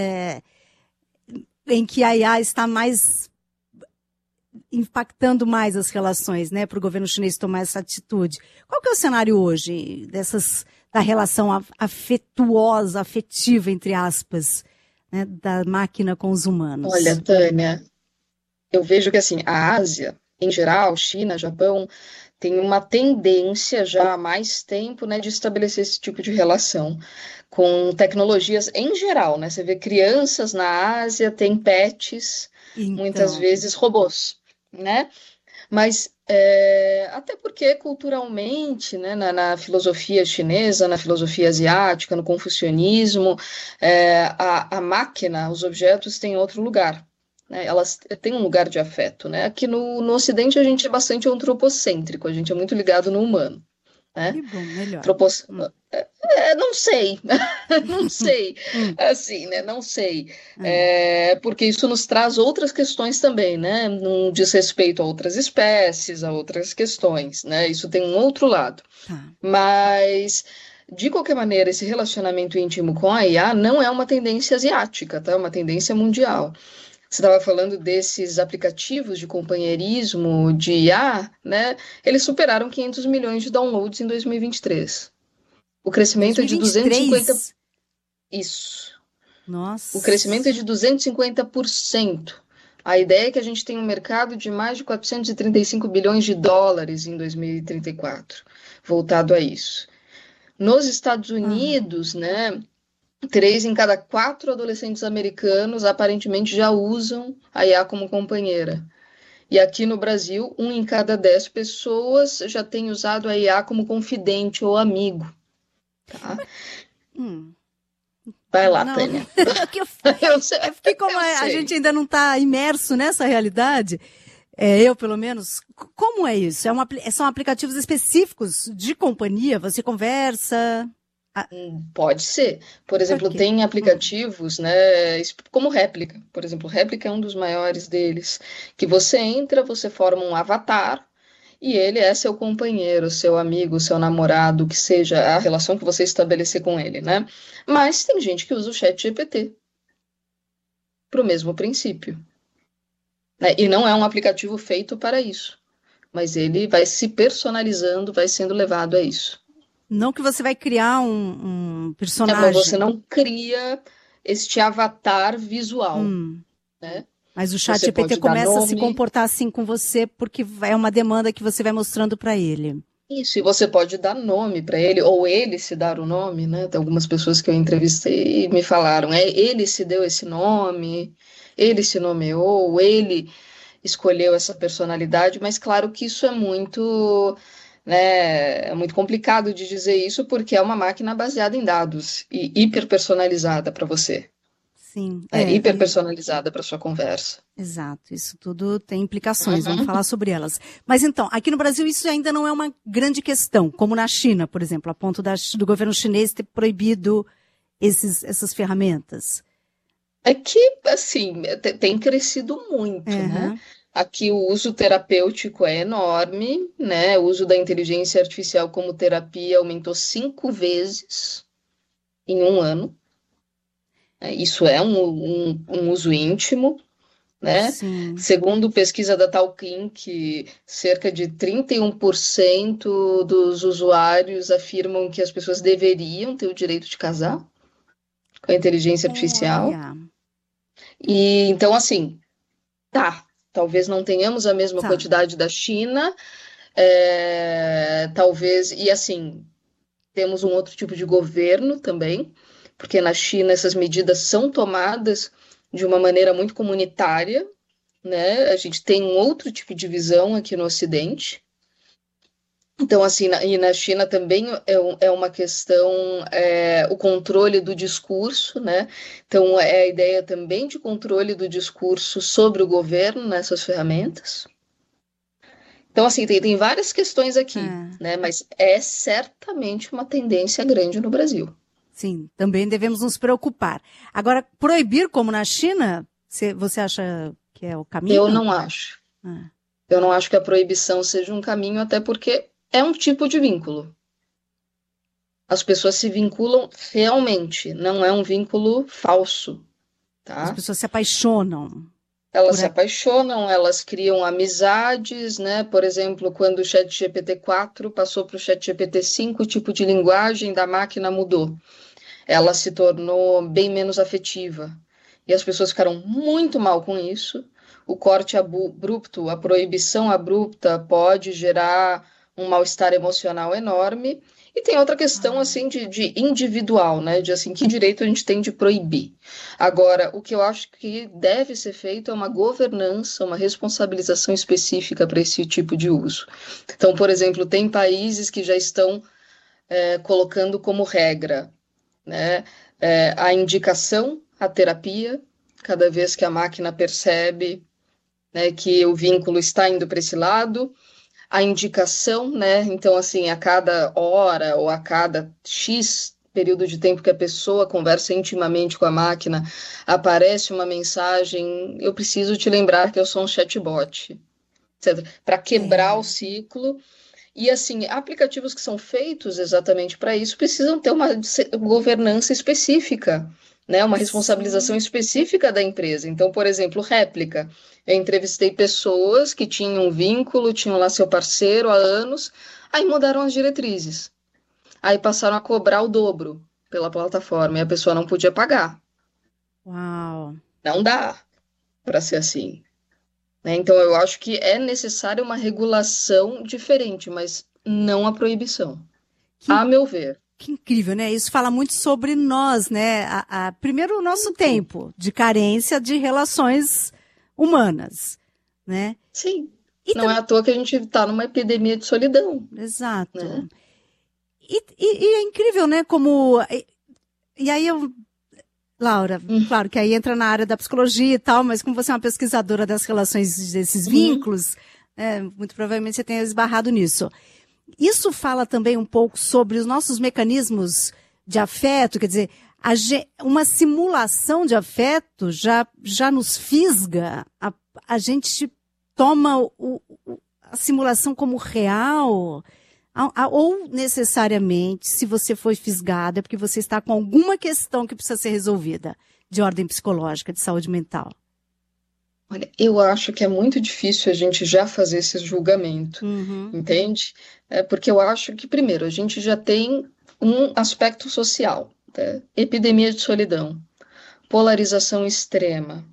em que a IA está mais impactando mais as relações, né, para o governo chinês tomar essa atitude. Qual que é o cenário hoje da relação afetuosa, afetiva, entre aspas, né, da máquina com os humanos? Olha, Tânia, eu vejo que, assim, a Ásia, em geral, China, Japão, tem uma tendência já há mais tempo, né, de estabelecer esse tipo de relação com tecnologias em geral, né? Você vê crianças na Ásia, tem pets, muitas vezes robôs, né? Mas até porque culturalmente, né, na filosofia chinesa, na filosofia asiática, no confucionismo, a máquina, os objetos têm outro lugar, né? Elas têm um lugar de afeto, né? Aqui no Ocidente a gente é bastante antropocêntrico, a gente é muito ligado no humano, né? Que bom, melhor. Não sei, não sei, assim, né, não sei, porque isso nos traz outras questões também, né, não diz respeito a outras espécies, a outras questões, né, isso tem um outro lado, mas, de qualquer maneira, esse relacionamento íntimo com a IA não é uma tendência asiática, tá, é uma tendência mundial. Você estava falando desses aplicativos de companheirismo de IA, né, eles superaram 500 milhões de downloads em 2023. O crescimento 2023? É de 250%. Isso. Nossa. O crescimento é de 250%. A ideia é que a gente tem um mercado de mais de 435 bilhões de dólares em 2034, voltado a isso. Nos Estados Unidos, né, 3 em cada 4 adolescentes americanos aparentemente já usam a IA como companheira. E aqui no Brasil, 1 em cada 10 pessoas já tem usado a IA como confidente ou amigo. Tá? Vai lá, Tânia. É porque como a gente ainda não está imerso nessa realidade, eu pelo menos, como é isso? São aplicativos específicos de companhia? Você conversa? Pode ser. Por exemplo, tem aplicativos, né, como Réplica. Por exemplo, Réplica é um dos maiores deles, que você entra, você forma um avatar, e ele é seu companheiro, seu amigo, seu namorado, que seja a relação que você estabelecer com ele, né? Mas tem gente que usa o ChatGPT para o mesmo princípio, né? E não é um aplicativo feito para isso, mas ele vai se personalizando, vai sendo levado a isso. Não que você vai criar um personagem. Você não cria este avatar visual, né? Mas o ChatGPT começa a se comportar assim com você porque é uma demanda que você vai mostrando para ele. Isso, e você pode dar nome para ele, ou ele se dar o nome, né? Tem algumas pessoas que eu entrevistei e me falaram, ele se deu esse nome, ele se nomeou, ele escolheu essa personalidade, mas claro que isso é muito, né, é muito complicado de dizer isso porque é uma máquina baseada em dados e hiperpersonalizada para você. Sim. Hiperpersonalizada para sua conversa. Exato, isso tudo tem implicações, vamos falar sobre elas. Mas então, aqui no Brasil isso ainda não é uma grande questão, como na China, por exemplo, a ponto do governo chinês ter proibido essas ferramentas. É que, assim, tem crescido muito, né? Aqui o uso terapêutico é enorme, né? O uso da inteligência artificial como terapia aumentou 5 vezes em um ano. Isso é um uso íntimo, né? Sim. Segundo pesquisa da Talkin, que cerca de 31% dos usuários afirmam que as pessoas deveriam ter o direito de casar com a inteligência artificial. E então, assim, talvez não tenhamos a mesma quantidade da China, talvez, e assim, temos um outro tipo de governo também, porque na China essas medidas são tomadas de uma maneira muito comunitária, né? A gente tem um outro tipo de visão aqui no Ocidente. Então, assim, e na China também é uma questão, o controle do discurso, né? Então, é a ideia também de controle do discurso sobre o governo nessas ferramentas. Então, assim, tem várias questões aqui, né? Mas é certamente uma tendência grande no Brasil. Sim, também devemos nos preocupar. Agora, proibir como na China, você acha que é o caminho? Eu não acho. Eu não acho que a proibição seja um caminho, até porque é um tipo de vínculo. As pessoas se vinculam realmente, não é um vínculo falso. Tá? As pessoas se apaixonam. Elas se apaixonam, elas criam amizades, né? Por exemplo, quando o ChatGPT 4 passou para o ChatGPT 5, o tipo de linguagem da máquina mudou. Ela se tornou bem menos afetiva. E as pessoas ficaram muito mal com isso. O corte abrupto, a proibição abrupta pode gerar um mal-estar emocional enorme. E tem outra questão, assim, de individual, né? De, assim, que direito a gente tem de proibir. Agora, o que eu acho que deve ser feito é uma governança, uma responsabilização específica para esse tipo de uso. Então, por exemplo, tem países que já estão colocando como regra, né, a indicação à terapia, cada vez que a máquina percebe, né, que o vínculo está indo para esse lado, a indicação, né, então assim, a cada hora ou a cada X período de tempo que a pessoa conversa intimamente com a máquina, aparece uma mensagem, eu preciso te lembrar que eu sou um chatbot, etc., para quebrar o ciclo. E, assim, aplicativos que são feitos exatamente para isso precisam ter uma governança específica, né? Uma responsabilização específica da empresa. Então, por exemplo, réplica. Eu entrevistei pessoas que tinham um vínculo, tinham lá seu parceiro há anos, aí mudaram as diretrizes. Aí passaram a cobrar o dobro pela plataforma e a pessoa não podia pagar. Uau! Não dá para ser assim. Então, eu acho que é necessária uma regulação diferente, mas não a proibição, a meu ver. Que incrível, né? Isso fala muito sobre nós, né? Primeiro, o nosso tempo de carência de relações humanas, né? Sim. E não é à toa que a gente está numa epidemia de solidão. Exato. Né? E é incrível, né? Como... E aí Laura, claro que aí entra na área da psicologia e tal, mas como você é uma pesquisadora das relações desses vínculos, muito provavelmente você tenha esbarrado nisso. Isso fala também um pouco sobre os nossos mecanismos de afeto, quer dizer, uma simulação de afeto já nos fisga, a gente toma a simulação como real. Ou necessariamente, se você foi fisgado, é porque você está com alguma questão que precisa ser resolvida, de ordem psicológica, de saúde mental. Olha, eu acho que é muito difícil a gente já fazer esse julgamento, entende? Porque eu acho que, primeiro, a gente já tem um aspecto social, né? Epidemia de solidão, polarização extrema,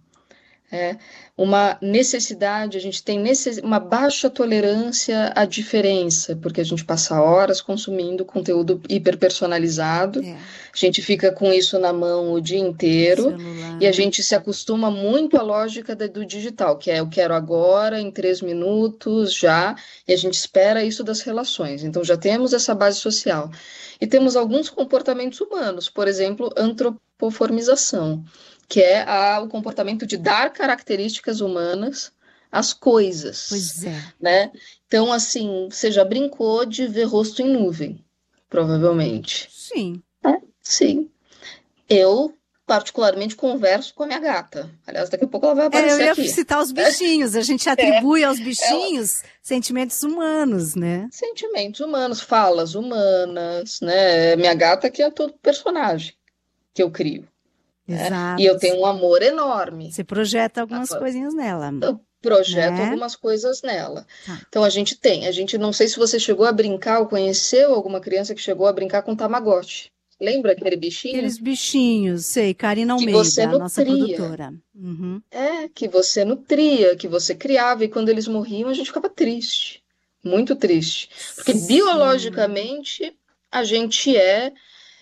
uma necessidade, a gente tem uma baixa tolerância à diferença, porque a gente passa horas consumindo conteúdo hiperpersonalizado, a gente fica com isso na mão o dia inteiro, e a gente se acostuma muito à lógica do digital, que é eu quero agora, em 3 minutos, já, e a gente espera isso das relações. Então já temos essa base social. E temos alguns comportamentos humanos, por exemplo, antropoformização, que é o comportamento de dar características humanas às coisas. Pois é. Né? Então, assim, você já brincou de ver rosto em nuvem, provavelmente. Sim. Sim. Eu, particularmente, converso com a minha gata. Aliás, daqui a pouco ela vai aparecer aqui. Eu ia citar os bichinhos. A gente atribui aos bichinhos sentimentos humanos, né? Sentimentos humanos, falas humanas, né? Minha gata que é todo personagem que eu crio. Exato. E eu tenho um amor enorme. Você projeta algumas coisinhas nela. Eu projeto algumas coisas nela. Então a gente não sei se você chegou a brincar ou conheceu alguma criança que chegou a brincar com Tamagotchi. Lembra aquele bichinho? Aqueles bichinhos, sei, Karina Almeida, a nossa produtora. Que você nutria, que você criava, e quando eles morriam a gente ficava triste. Muito triste. Porque biologicamente a gente é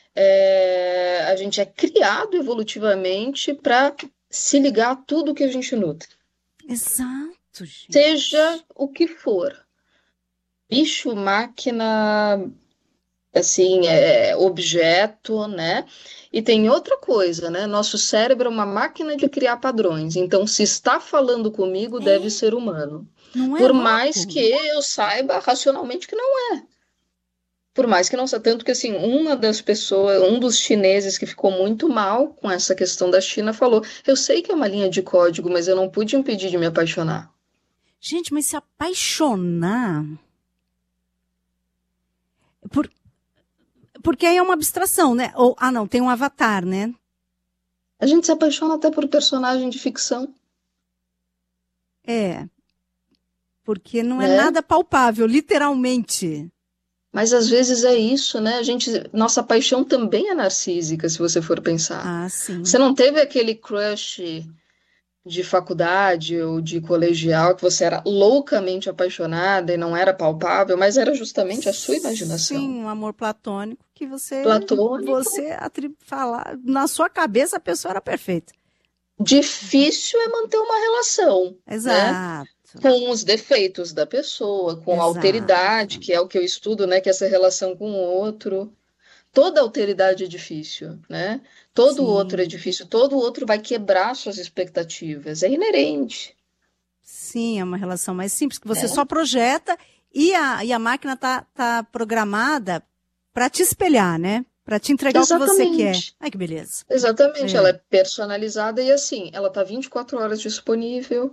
criado evolutivamente para se ligar a tudo que a gente nutre. Exato, gente. Seja o que for. Bicho, máquina, assim, objeto, né? E tem outra coisa, né? Nosso cérebro é uma máquina de criar padrões. Então, se está falando comigo, deve ser humano. Não é Por louco? mais que eu saiba racionalmente que não é. Por mais que não seja, tanto que assim, um dos chineses que ficou muito mal com essa questão da China falou, eu sei que é uma linha de código, mas eu não pude impedir de me apaixonar. Gente, mas se apaixonar... Porque aí é uma abstração, né? Ou, não, tem um avatar, né? A gente se apaixona até por personagem de ficção. Porque não é nada palpável, literalmente. Mas às vezes é isso, né? Nossa paixão também é narcísica, se você for pensar. Sim. Você não teve aquele crush de faculdade ou de colegial, que você era loucamente apaixonada e não era palpável, mas era justamente a sua imaginação. Sim, um amor platônico que você falar na sua cabeça a pessoa era perfeita. Difícil é manter uma relação. Exato. Né? Com os defeitos da pessoa, com a alteridade, que é o que eu estudo, né? Que é essa relação com o outro. Toda alteridade é difícil, né? Todo outro é difícil, todo outro vai quebrar suas expectativas, é inerente. Sim, é uma relação mais simples, que você só projeta e a máquina tá programada para te espelhar, né? Para te entregar Exatamente. O que você quer. Ai, que beleza. Exatamente, ela é personalizada e assim, ela tá 24 horas disponível.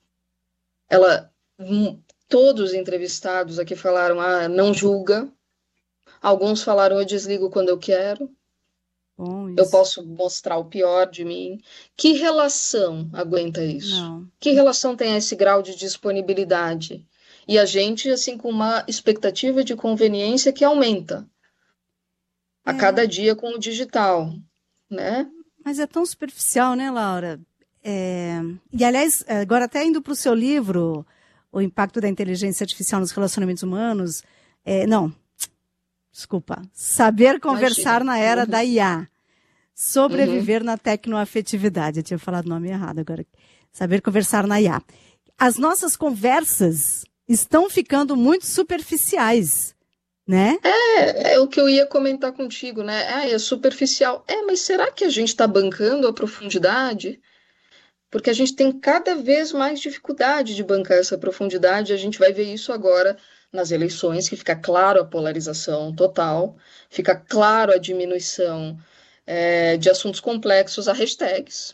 Todos os entrevistados aqui falaram, não julga. Alguns falaram, eu desligo quando eu quero. Eu posso mostrar o pior de mim. Que relação aguenta isso? Não. Que relação tem esse grau de disponibilidade? E a gente, assim, com uma expectativa de conveniência que aumenta a cada dia com o digital, né? Mas é tão superficial, né, Laura? E, aliás, agora até indo para o seu livro, O Impacto da Inteligência Artificial nos Relacionamentos Humanos, Saber Conversar na Era da IA. Sobreviver na Tecnoafetividade. Eu tinha falado o nome errado agora. Saber Conversar na IA. As nossas conversas estão ficando muito superficiais, né? É o que eu ia comentar contigo, né? É superficial. Mas será que a gente está bancando a profundidade? Porque a gente tem cada vez mais dificuldade de bancar essa profundidade. A gente vai ver isso agora nas eleições, que fica claro a polarização total, fica claro a diminuição de assuntos complexos a hashtags.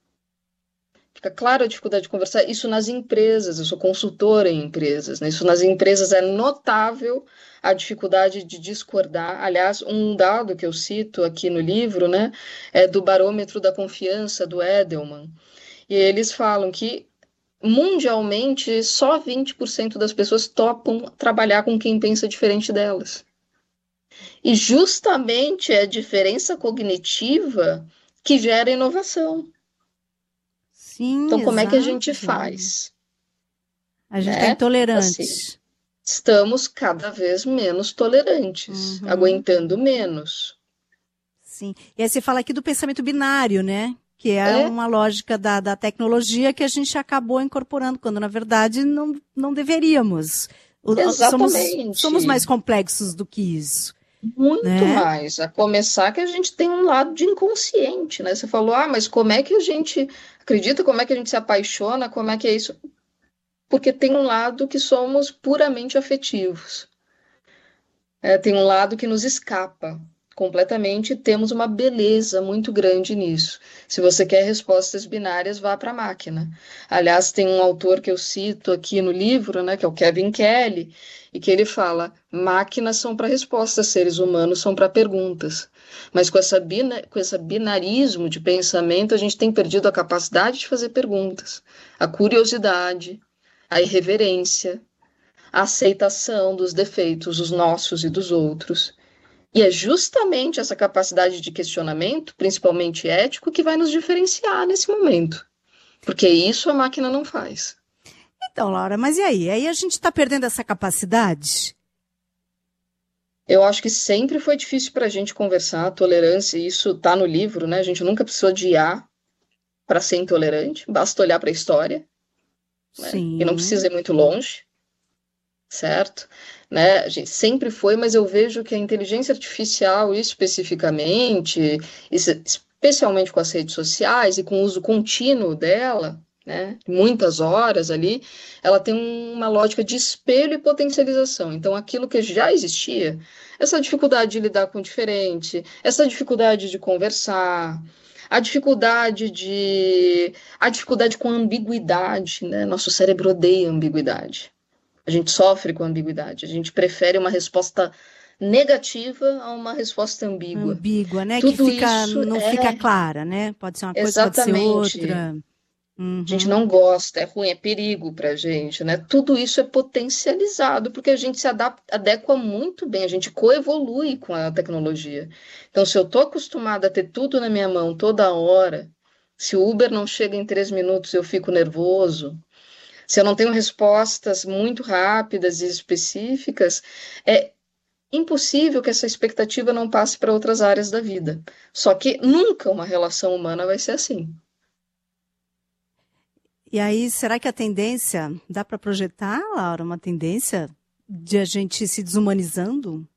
Fica claro a dificuldade de conversar. Isso nas empresas, eu sou consultora em empresas, né? Isso nas empresas é notável a dificuldade de discordar. Aliás, um dado que eu cito aqui no livro, né, é do Barômetro da Confiança, do Edelman. E eles falam que, mundialmente, só 20% das pessoas topam trabalhar com quem pensa diferente delas. E justamente é a diferença cognitiva que gera inovação. Sim, então, como é que a gente faz? A gente é intolerante. Assim, estamos cada vez menos tolerantes, aguentando menos. Sim. E aí você fala aqui do pensamento binário, né? Que é uma lógica da tecnologia que a gente acabou incorporando, quando na verdade não deveríamos. Exatamente. Somos mais complexos do que isso. Muito mais. A começar que a gente tem um lado de inconsciente, né? Você falou, mas como é que a gente acredita, como é que a gente se apaixona, como é que é isso? Porque tem um lado que somos puramente afetivos. Tem um lado que nos escapa completamente e temos uma beleza muito grande nisso. Se você quer respostas binárias, vá para a máquina. Aliás, tem um autor que eu cito aqui no livro, né, que é o Kevin Kelly, e que ele fala, máquinas são para respostas, seres humanos são para perguntas. Mas com esse binarismo de pensamento, a gente tem perdido a capacidade de fazer perguntas, a curiosidade, a irreverência, a aceitação dos defeitos, os nossos e dos outros. E é justamente essa capacidade de questionamento, principalmente ético, que vai nos diferenciar nesse momento. Porque isso a máquina não faz. Então, Laura, mas e aí? Aí a gente está perdendo essa capacidade? Eu acho que sempre foi difícil para a gente conversar, tolerância, isso está no livro, né? A gente nunca precisou de IA para ser intolerante, basta olhar para a história. Né? E não precisa ir muito longe, certo? Né? A gente sempre foi, mas eu vejo que a inteligência artificial, especificamente, especialmente com as redes sociais e com o uso contínuo dela, né, muitas horas ali, ela tem uma lógica de espelho e potencialização. Então, aquilo que já existia, essa dificuldade de lidar com o diferente, essa dificuldade de conversar, a dificuldade com a ambiguidade, né? Nosso cérebro odeia ambiguidade. A gente sofre com ambiguidade. A gente prefere uma resposta negativa a uma resposta ambígua. Ambígua, né? Tudo que fica, isso não fica clara, né? Pode ser uma coisa, Exatamente. Pode ser outra. A gente não gosta, é ruim, é perigo pra gente, né? Tudo isso é potencializado, porque a gente se adequa muito bem, a gente coevolui com a tecnologia. Então, se eu tô acostumada a ter tudo na minha mão toda hora, Se o Uber não chega em 3 minutos, eu fico nervoso. Se eu não tenho respostas muito rápidas e específicas, é impossível que essa expectativa não passe para outras áreas da vida. Só que nunca uma relação humana vai ser assim. E aí, será que a tendência, dá para projetar, Laura, uma tendência de a gente se desumanizando?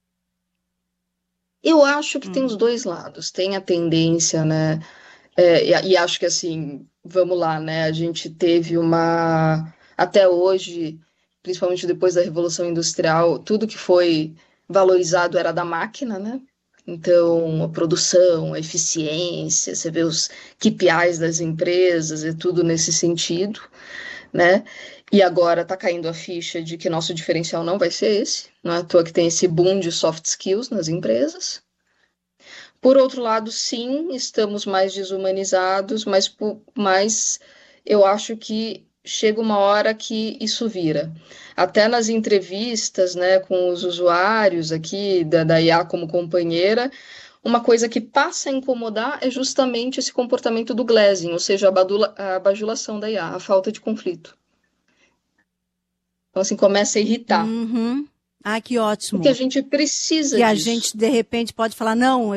Eu acho que tem os dois lados. Tem a tendência, né? E acho que assim, vamos lá, né? A gente teve até hoje, principalmente depois da Revolução Industrial, tudo que foi valorizado era da máquina, né? Então, a produção, a eficiência, você vê os KPIs das empresas e tudo nesse sentido, né? E agora está caindo a ficha de que nosso diferencial não vai ser esse. Não é à toa que tem esse boom de soft skills nas empresas. Por outro lado, sim, estamos mais desumanizados, mas eu acho que chega uma hora que isso vira. Até nas entrevistas, né, com os usuários aqui da IA como companheira, uma coisa que passa a incomodar é justamente esse comportamento do glazing, ou seja, a bajulação da IA, a falta de conflito. Então, assim, começa a irritar. Uhum. Ah, que ótimo. Porque a gente precisa disso. E a gente, de repente, pode falar, não,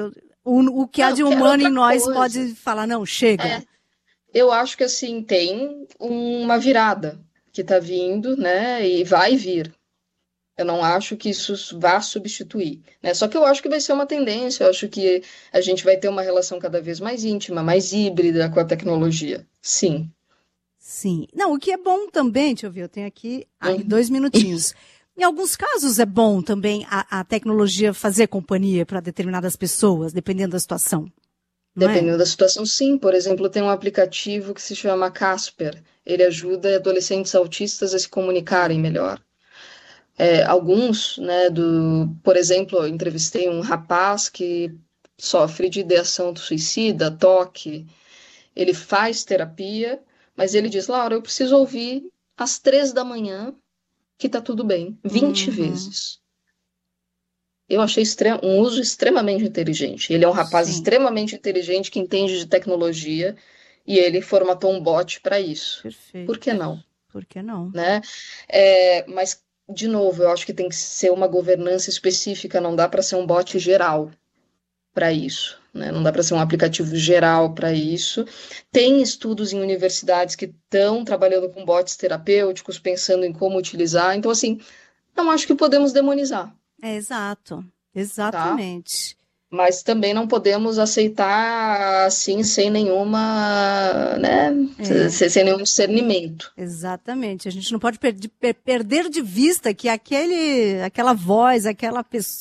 o que há de humano em nós pode falar, não, chega. Eu acho que, assim, tem uma virada que está vindo, né, e vai vir. Eu não acho que isso vá substituir, né? Só que eu acho que vai ser uma tendência, eu acho que a gente vai ter uma relação cada vez mais íntima, mais híbrida com a tecnologia. Sim. Sim. Não, o que é bom também, deixa eu ver, eu tenho aqui 2 minutinhos. Em alguns casos é bom também a tecnologia fazer companhia para determinadas pessoas, dependendo da situação. Dependendo da situação, sim. Por exemplo, tem um aplicativo que se chama Casper. Ele ajuda adolescentes autistas a se comunicarem melhor. Alguns, né, por exemplo, eu entrevistei um rapaz que sofre de ideação do suicida, toque. Ele faz terapia, mas ele diz, Laura, eu preciso ouvir às 3 da manhã que tá tudo bem, 20 vezes. Eu achei um uso extremamente inteligente. Ele é um rapaz extremamente inteligente que entende de tecnologia e ele formatou um bot para isso. Perfeito. Por que não? Por que não? Né? Mas, de novo, eu acho que tem que ser uma governança específica, não dá para ser um bot geral para isso. Né? Não dá para ser um aplicativo geral para isso. Tem estudos em universidades que estão trabalhando com bots terapêuticos, pensando em como utilizar. Então, assim, não acho que podemos demonizar. Exato, exatamente. Tá? Mas também não podemos aceitar assim, sem nenhuma, né, sem nenhum discernimento. Exatamente, a gente não pode perder de vista que aquela voz, aquela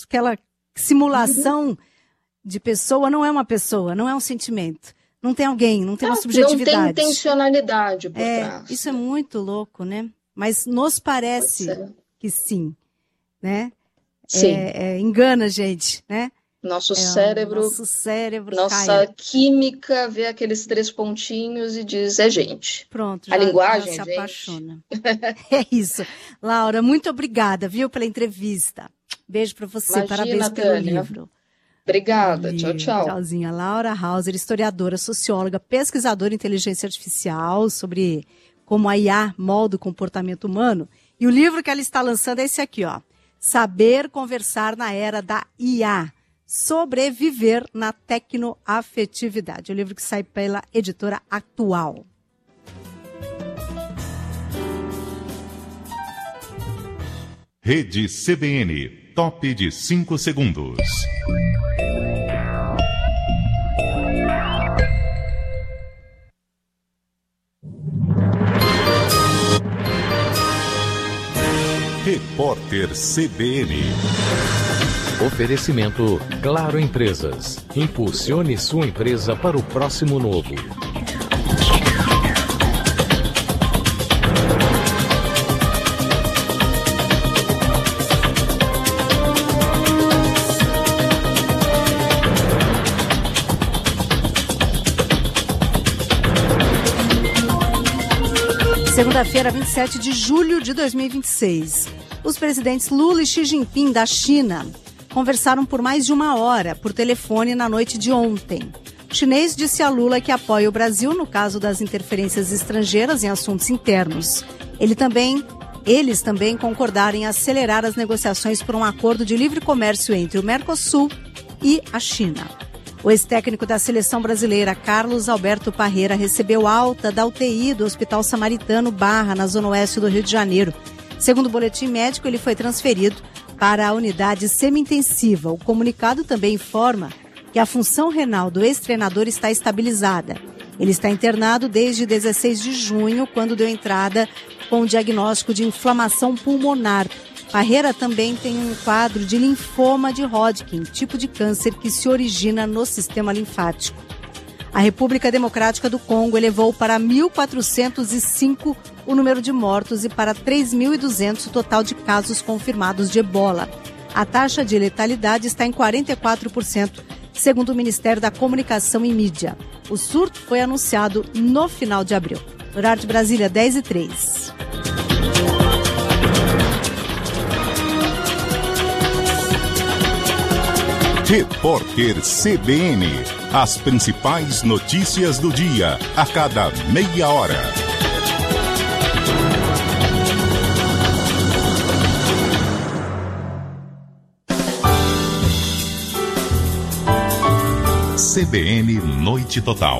simulação de pessoa não é uma pessoa, não é um sentimento. Não tem alguém, não tem uma subjetividade. Não tem intencionalidade por trás. Isso é muito louco, né? Mas nos parece que sim, né? Sim. Engana a gente, né? Nosso cérebro, nossa química vê aqueles 3 pontinhos e diz, gente. Pronto, a linguagem já se apaixona. É isso. Laura, muito obrigada, viu, pela entrevista. Beijo para você, imagina, parabéns pelo livro. Obrigada, tchau, tchau. Tchauzinha. Laura Hauser, historiadora, socióloga, pesquisadora em inteligência artificial sobre como a IA molda o comportamento humano. E o livro que ela está lançando é esse aqui, ó. Saber conversar na era da IA. Sobreviver na tecnoafetividade. O livro que sai pela editora Atual. Rede CBN. Top de 5 segundos. Repórter CBN. Oferecimento Claro Empresas. Impulsione sua empresa para o próximo novo. Segunda-feira, 27 de julho de 2026. Os presidentes Lula e Xi Jinping da China conversaram por mais de 1 hora por telefone na noite de ontem. O chinês disse a Lula que apoia o Brasil no caso das interferências estrangeiras em assuntos internos. Eles também concordaram em acelerar as negociações por um acordo de livre comércio entre o Mercosul e a China. O ex-técnico da seleção brasileira, Carlos Alberto Parreira, recebeu alta da UTI do Hospital Samaritano Barra, na zona oeste do Rio de Janeiro. Segundo o boletim médico, ele foi transferido para a unidade semi-intensiva. O comunicado também informa que a função renal do ex-treinador está estabilizada. Ele está internado desde 16 de junho, quando deu entrada com o diagnóstico de inflamação pulmonar. Parreira também tem um quadro de linfoma de Hodgkin, tipo de câncer que se origina no sistema linfático. A República Democrática do Congo elevou para 1.405 o número de mortos e para 3.200 o total de casos confirmados de ebola. A taxa de letalidade está em 44%, segundo o Ministério da Comunicação e Mídia. O surto foi anunciado no final de abril. Horário de Brasília, 10h03. Repórter CBN. As principais notícias do dia, a cada meia hora. CBN Noite Total.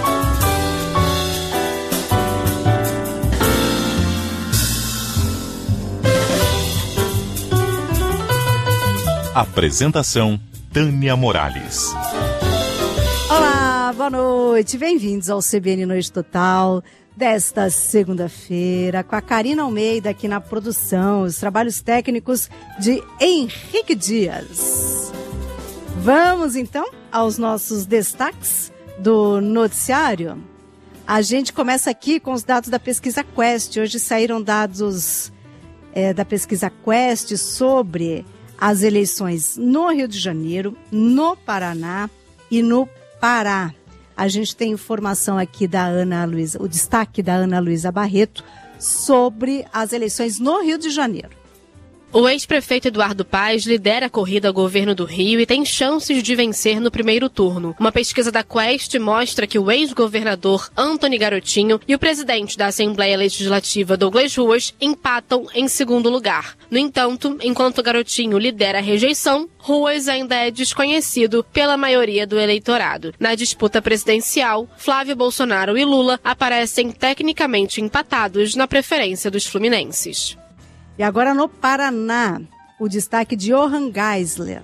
Apresentação: Tânia Morales. Olá, boa noite. Bem-vindos ao CBN Noite Total desta segunda-feira, com a Karina Almeida aqui na produção, os trabalhos técnicos de Henrique Dias. Vamos, então, aos nossos destaques do noticiário. A gente começa aqui com os dados da pesquisa Quest. Hoje saíram dados da pesquisa Quest sobre as eleições no Rio de Janeiro, no Paraná e no Pará. A gente tem informação aqui da Ana Luísa, o destaque da Ana Luísa Barreto sobre as eleições no Rio de Janeiro. O ex-prefeito Eduardo Paes lidera a corrida ao governo do Rio e tem chances de vencer no primeiro turno. Uma pesquisa da Quest mostra que o ex-governador Antony Garotinho e o presidente da Assembleia Legislativa Douglas Ruas empatam em segundo lugar. No entanto, enquanto Garotinho lidera a rejeição, Ruas ainda é desconhecido pela maioria do eleitorado. Na disputa presidencial, Flávio Bolsonaro e Lula aparecem tecnicamente empatados na preferência dos fluminenses. E agora no Paraná, o destaque de Johan Geisler.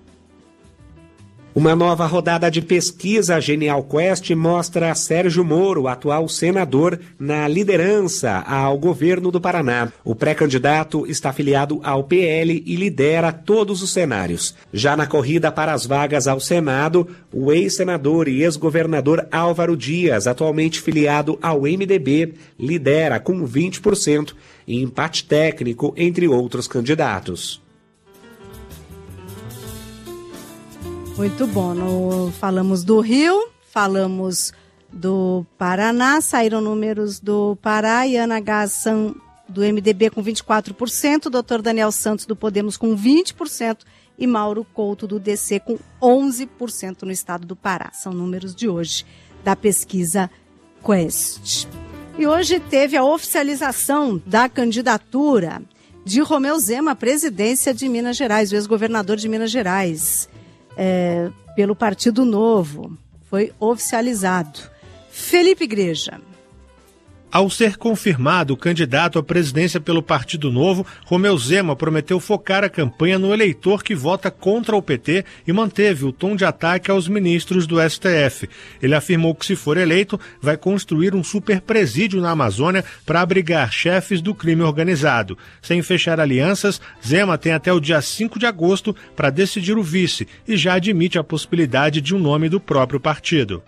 Uma nova rodada de pesquisa Genial Quest mostra Sérgio Moro, atual senador, na liderança ao governo do Paraná. O pré-candidato está afiliado ao PL e lidera todos os cenários. Já na corrida para as vagas ao Senado, o ex-senador e ex-governador Álvaro Dias, atualmente filiado ao MDB, lidera com 20%, em empate técnico entre outros candidatos. Muito bom. Falamos do Rio, falamos do Paraná, saíram números do Pará e Ana Gassan do MDB com 24%, Dr. Daniel Santos do Podemos com 20% e Mauro Couto do DC com 11% no estado do Pará. São números de hoje da pesquisa Quest. E hoje teve a oficialização da candidatura de Romeu Zema à presidência de Minas Gerais, o ex-governador de Minas Gerais. Pelo Partido Novo, foi oficializado. Felipe Igreja. Ao ser confirmado o candidato à presidência pelo Partido Novo, Romeu Zema prometeu focar a campanha no eleitor que vota contra o PT e manteve o tom de ataque aos ministros do STF. Ele afirmou que, se for eleito, vai construir um superpresídio na Amazônia para abrigar chefes do crime organizado. Sem fechar alianças, Zema tem até o dia 5 de agosto para decidir o vice e já admite a possibilidade de um nome do próprio partido.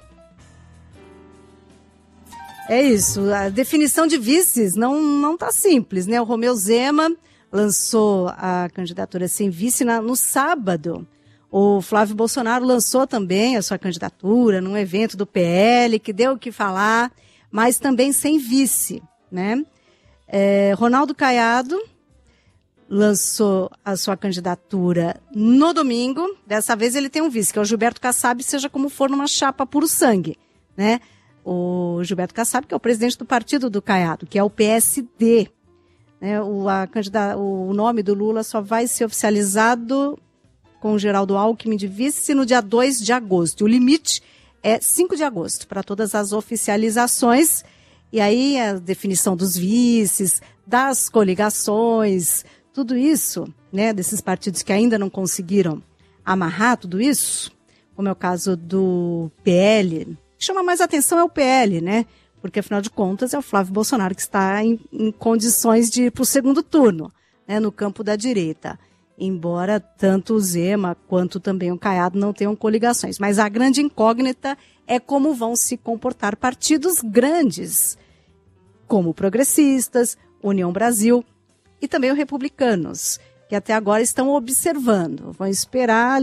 É isso, a definição de vices não tá simples, né? O Romeu Zema lançou a candidatura sem vice no sábado. O Flávio Bolsonaro lançou também a sua candidatura num evento do PL, que deu o que falar, mas também sem vice, né? Ronaldo Caiado lançou a sua candidatura no domingo. Dessa vez ele tem um vice, que é o Gilberto Kassab, seja como for, numa chapa puro sangue, né? O Gilberto Kassab, que é o presidente do partido do Caiado, que é o PSD. Né? O nome do Lula só vai ser oficializado com o Geraldo Alckmin de vice no dia 2 de agosto. O limite é 5 de agosto para todas as oficializações. E aí a definição dos vices, das coligações, tudo isso, né, desses partidos que ainda não conseguiram amarrar tudo isso, como é o caso do PL. O que chama mais atenção é o PL, né? Porque, afinal de contas, é o Flávio Bolsonaro que está em condições de ir para o segundo turno, né, no campo da direita. Embora tanto o Zema quanto também o Caiado não tenham coligações. Mas a grande incógnita é como vão se comportar partidos grandes, como Progressistas, União Brasil e também os Republicanos, que até agora estão observando, vão esperar